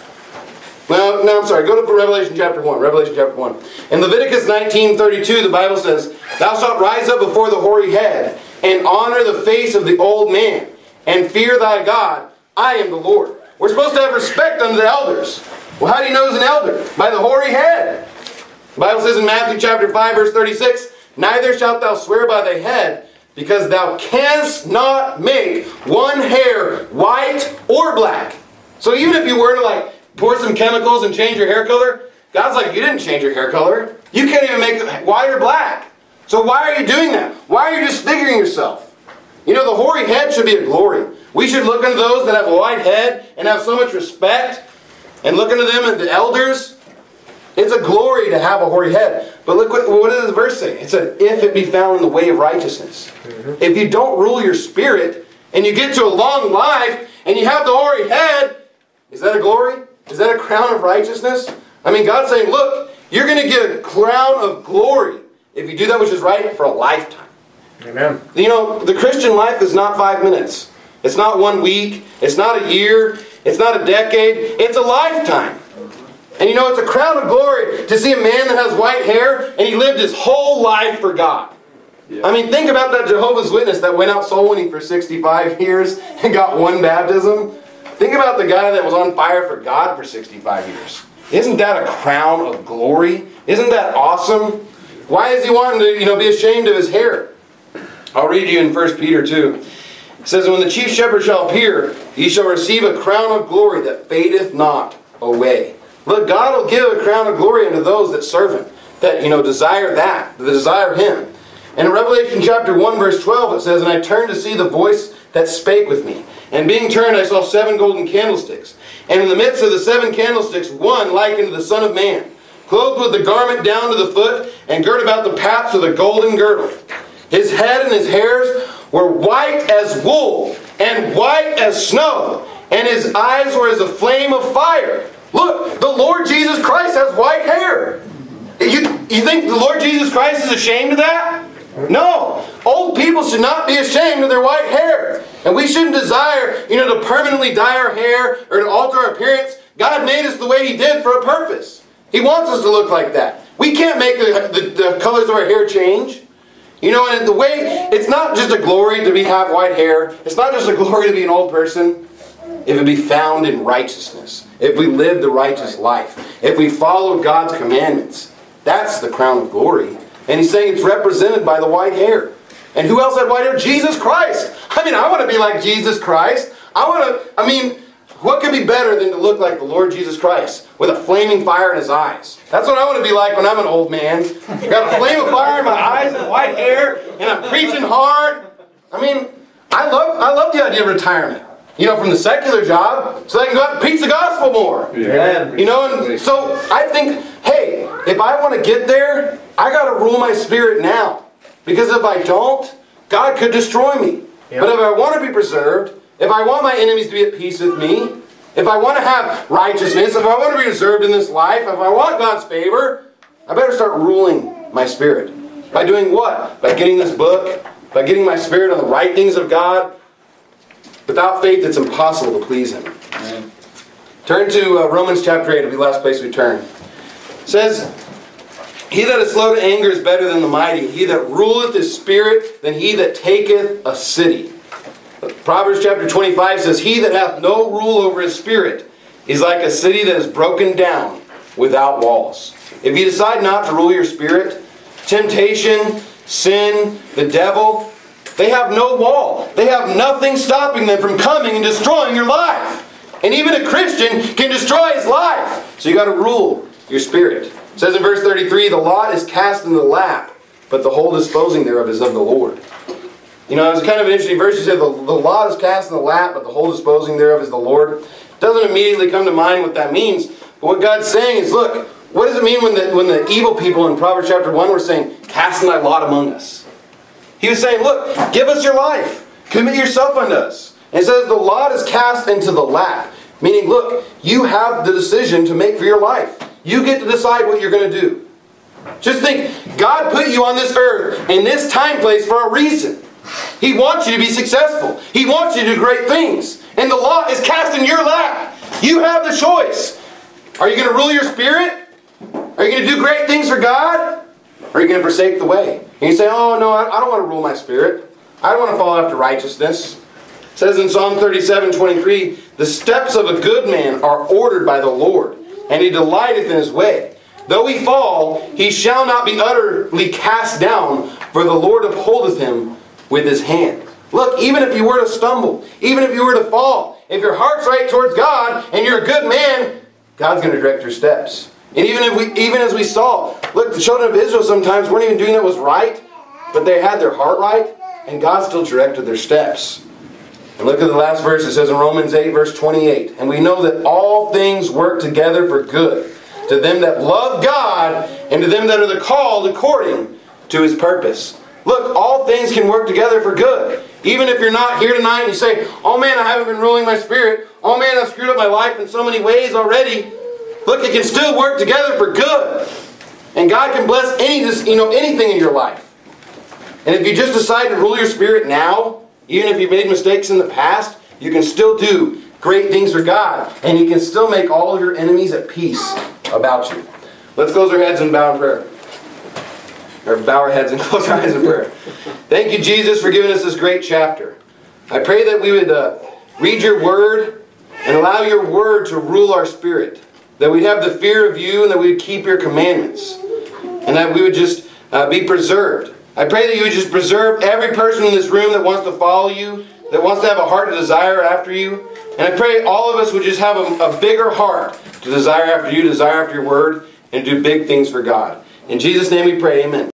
Well, no, I'm sorry. Go to Revelation chapter 1. Revelation chapter 1. In Leviticus 19:32, the Bible says, thou shalt rise up before the hoary head, and honor the face of the old man, and fear thy God. I am the Lord. We're supposed to have respect unto the elders. Well, how do you know who's an elder? By the hoary head. The Bible says in Matthew chapter 5, verse 36, neither shalt thou swear by thy head, because thou canst not make one hair white or black. So even if you were to pour some chemicals and change your hair color, God's like, you didn't change your hair color. You can't even make it white or black. So why are you doing that? Why are you disfiguring yourself? The hoary head should be a glory. We should look unto those that have a white head and have so much respect, and look unto them and the elders. It's a glory to have a hoary head. But look, what does the verse say? It said, if it be found in the way of righteousness. Mm-hmm. If you don't rule your spirit, and you get to a long life, and you have the hoary head, is that a glory? Is that a crown of righteousness? God's saying, look, you're going to get a crown of glory if you do that which is right for a lifetime. Amen. The Christian life is not 5 minutes. It's not 1 week. It's not a year. It's not a decade. It's a lifetime. And it's a crown of glory to see a man that has white hair and he lived his whole life for God. Yeah. Think about that Jehovah's Witness that went out soul winning for 65 years and got 1 baptism. Think about the guy that was on fire for God for 65 years. Isn't that a crown of glory? Isn't that awesome? Why is he wanting to be ashamed of his hair? I'll read you in 1 Peter 2. It says, when the chief shepherd shall appear, ye shall receive a crown of glory that fadeth not away. Look, God will give a crown of glory unto those that serve Him, that desire that desire Him. And in Revelation chapter 1, verse 12, it says, and I turned to see the voice that spake with me. And being turned, I saw 7 golden candlesticks. And in the midst of the 7 candlesticks, one like unto the Son of Man, clothed with the garment down to the foot, and girt about the paps with a golden girdle. His head and his hairs were white as wool, and white as snow, and his eyes were as a flame of fire. Look, the Lord Jesus Christ has white hair. You think the Lord Jesus Christ is ashamed of that? No. Old people should not be ashamed of their white hair. And we shouldn't desire, to permanently dye our hair or to alter our appearance. God made us the way He did for a purpose. He wants us to look like that. We can't make the colors of our hair change. And the way, it's not just a glory to have white hair. It's not just a glory to be an old person. If it be found in righteousness. If we live the righteous life. If we follow God's commandments. That's the crown of glory. And He's saying it's represented by the white hair. And who else had white hair? Jesus Christ. I want to be like Jesus Christ. What could be better than to look like the Lord Jesus Christ with a flaming fire in His eyes? That's what I want to be like when I'm an old man. Got a flame of fire in my eyes and white hair, and I'm preaching hard. I love the idea of retirement. From the secular job, so I can go out and preach the gospel more. Yeah. And so I think, hey, if I want to get there, I got to rule my spirit now. Because if I don't, God could destroy me. Yep. But if I want to be preserved, if I want my enemies to be at peace with me, if I want to have righteousness, if I want to be preserved in this life, if I want God's favor, I better start ruling my spirit. By doing what? By getting this book, by getting my spirit on the right things of God. Without faith, it's impossible to please Him. Amen. Turn to Romans chapter 8. It'll be the last place we turn. It says, He that is slow to anger is better than the mighty. He that ruleth his spirit than he that taketh a city. Proverbs chapter 25 says, He that hath no rule over his spirit is like a city that is broken down without walls. If you decide not to rule your spirit, temptation, sin, the devil, they have no wall. They have nothing stopping them from coming and destroying your life. And even a Christian can destroy his life. So you got to rule your spirit. It says in verse 33, the lot is cast in the lap, but the whole disposing thereof is of the Lord. It was kind of an interesting verse. He said the lot is cast in the lap, but the whole disposing thereof is the Lord. It doesn't immediately come to mind what that means. But what God's saying is, look, what does it mean when the evil people in Proverbs chapter 1 were saying, cast thy lot among us? He was saying, look, give us your life. Commit yourself unto us. And it says the lot is cast into the lap. Meaning, look, you have the decision to make for your life. You get to decide what you're going to do. Just think, God put you on this earth in this time place for a reason. He wants you to be successful. He wants you to do great things. And the lot is cast in your lap. You have the choice. Are you going to rule your spirit? Are you going to do great things for God? Or are you going to forsake the way? And you say, oh no, I don't want to rule my spirit. I don't want to follow after righteousness. It says in Psalm 37:23, the steps of a good man are ordered by the Lord, and he delighteth in his way. Though he fall, he shall not be utterly cast down, for the Lord upholdeth him with His hand. Look, even if you were to stumble, even if you were to fall, if your heart's right towards God and you're a good man, God's going to direct your steps. And even as we saw, look, the children of Israel sometimes weren't even doing what was right, but they had their heart right, and God still directed their steps. And look at the last verse. It says in Romans 8, verse 28, and we know that all things work together for good, to them that love God, and to them that are the called according to His purpose. Look, all things can work together for good. Even if you're not here tonight and you say, oh man, I haven't been ruling my spirit. Oh man, I've screwed up my life in so many ways already. Look, it can still work together for good. And God can bless anything in your life. And if you just decide to rule your spirit now, even if you've made mistakes in the past, you can still do great things for God. And you can still make all of your enemies at peace about you. Let's close our heads and bow in prayer. Or bow our heads and close our eyes in prayer. Thank you, Jesus, for giving us this great chapter. I pray that we would read your word and allow your word to rule our spirit. That we'd have the fear of you and that we'd keep your commandments. And that we would just be preserved. I pray that you would just preserve every person in this room that wants to follow you, that wants to have a heart to desire after you. And I pray all of us would just have a bigger heart to desire after you, desire after your word, and do big things for God. In Jesus' name we pray, amen.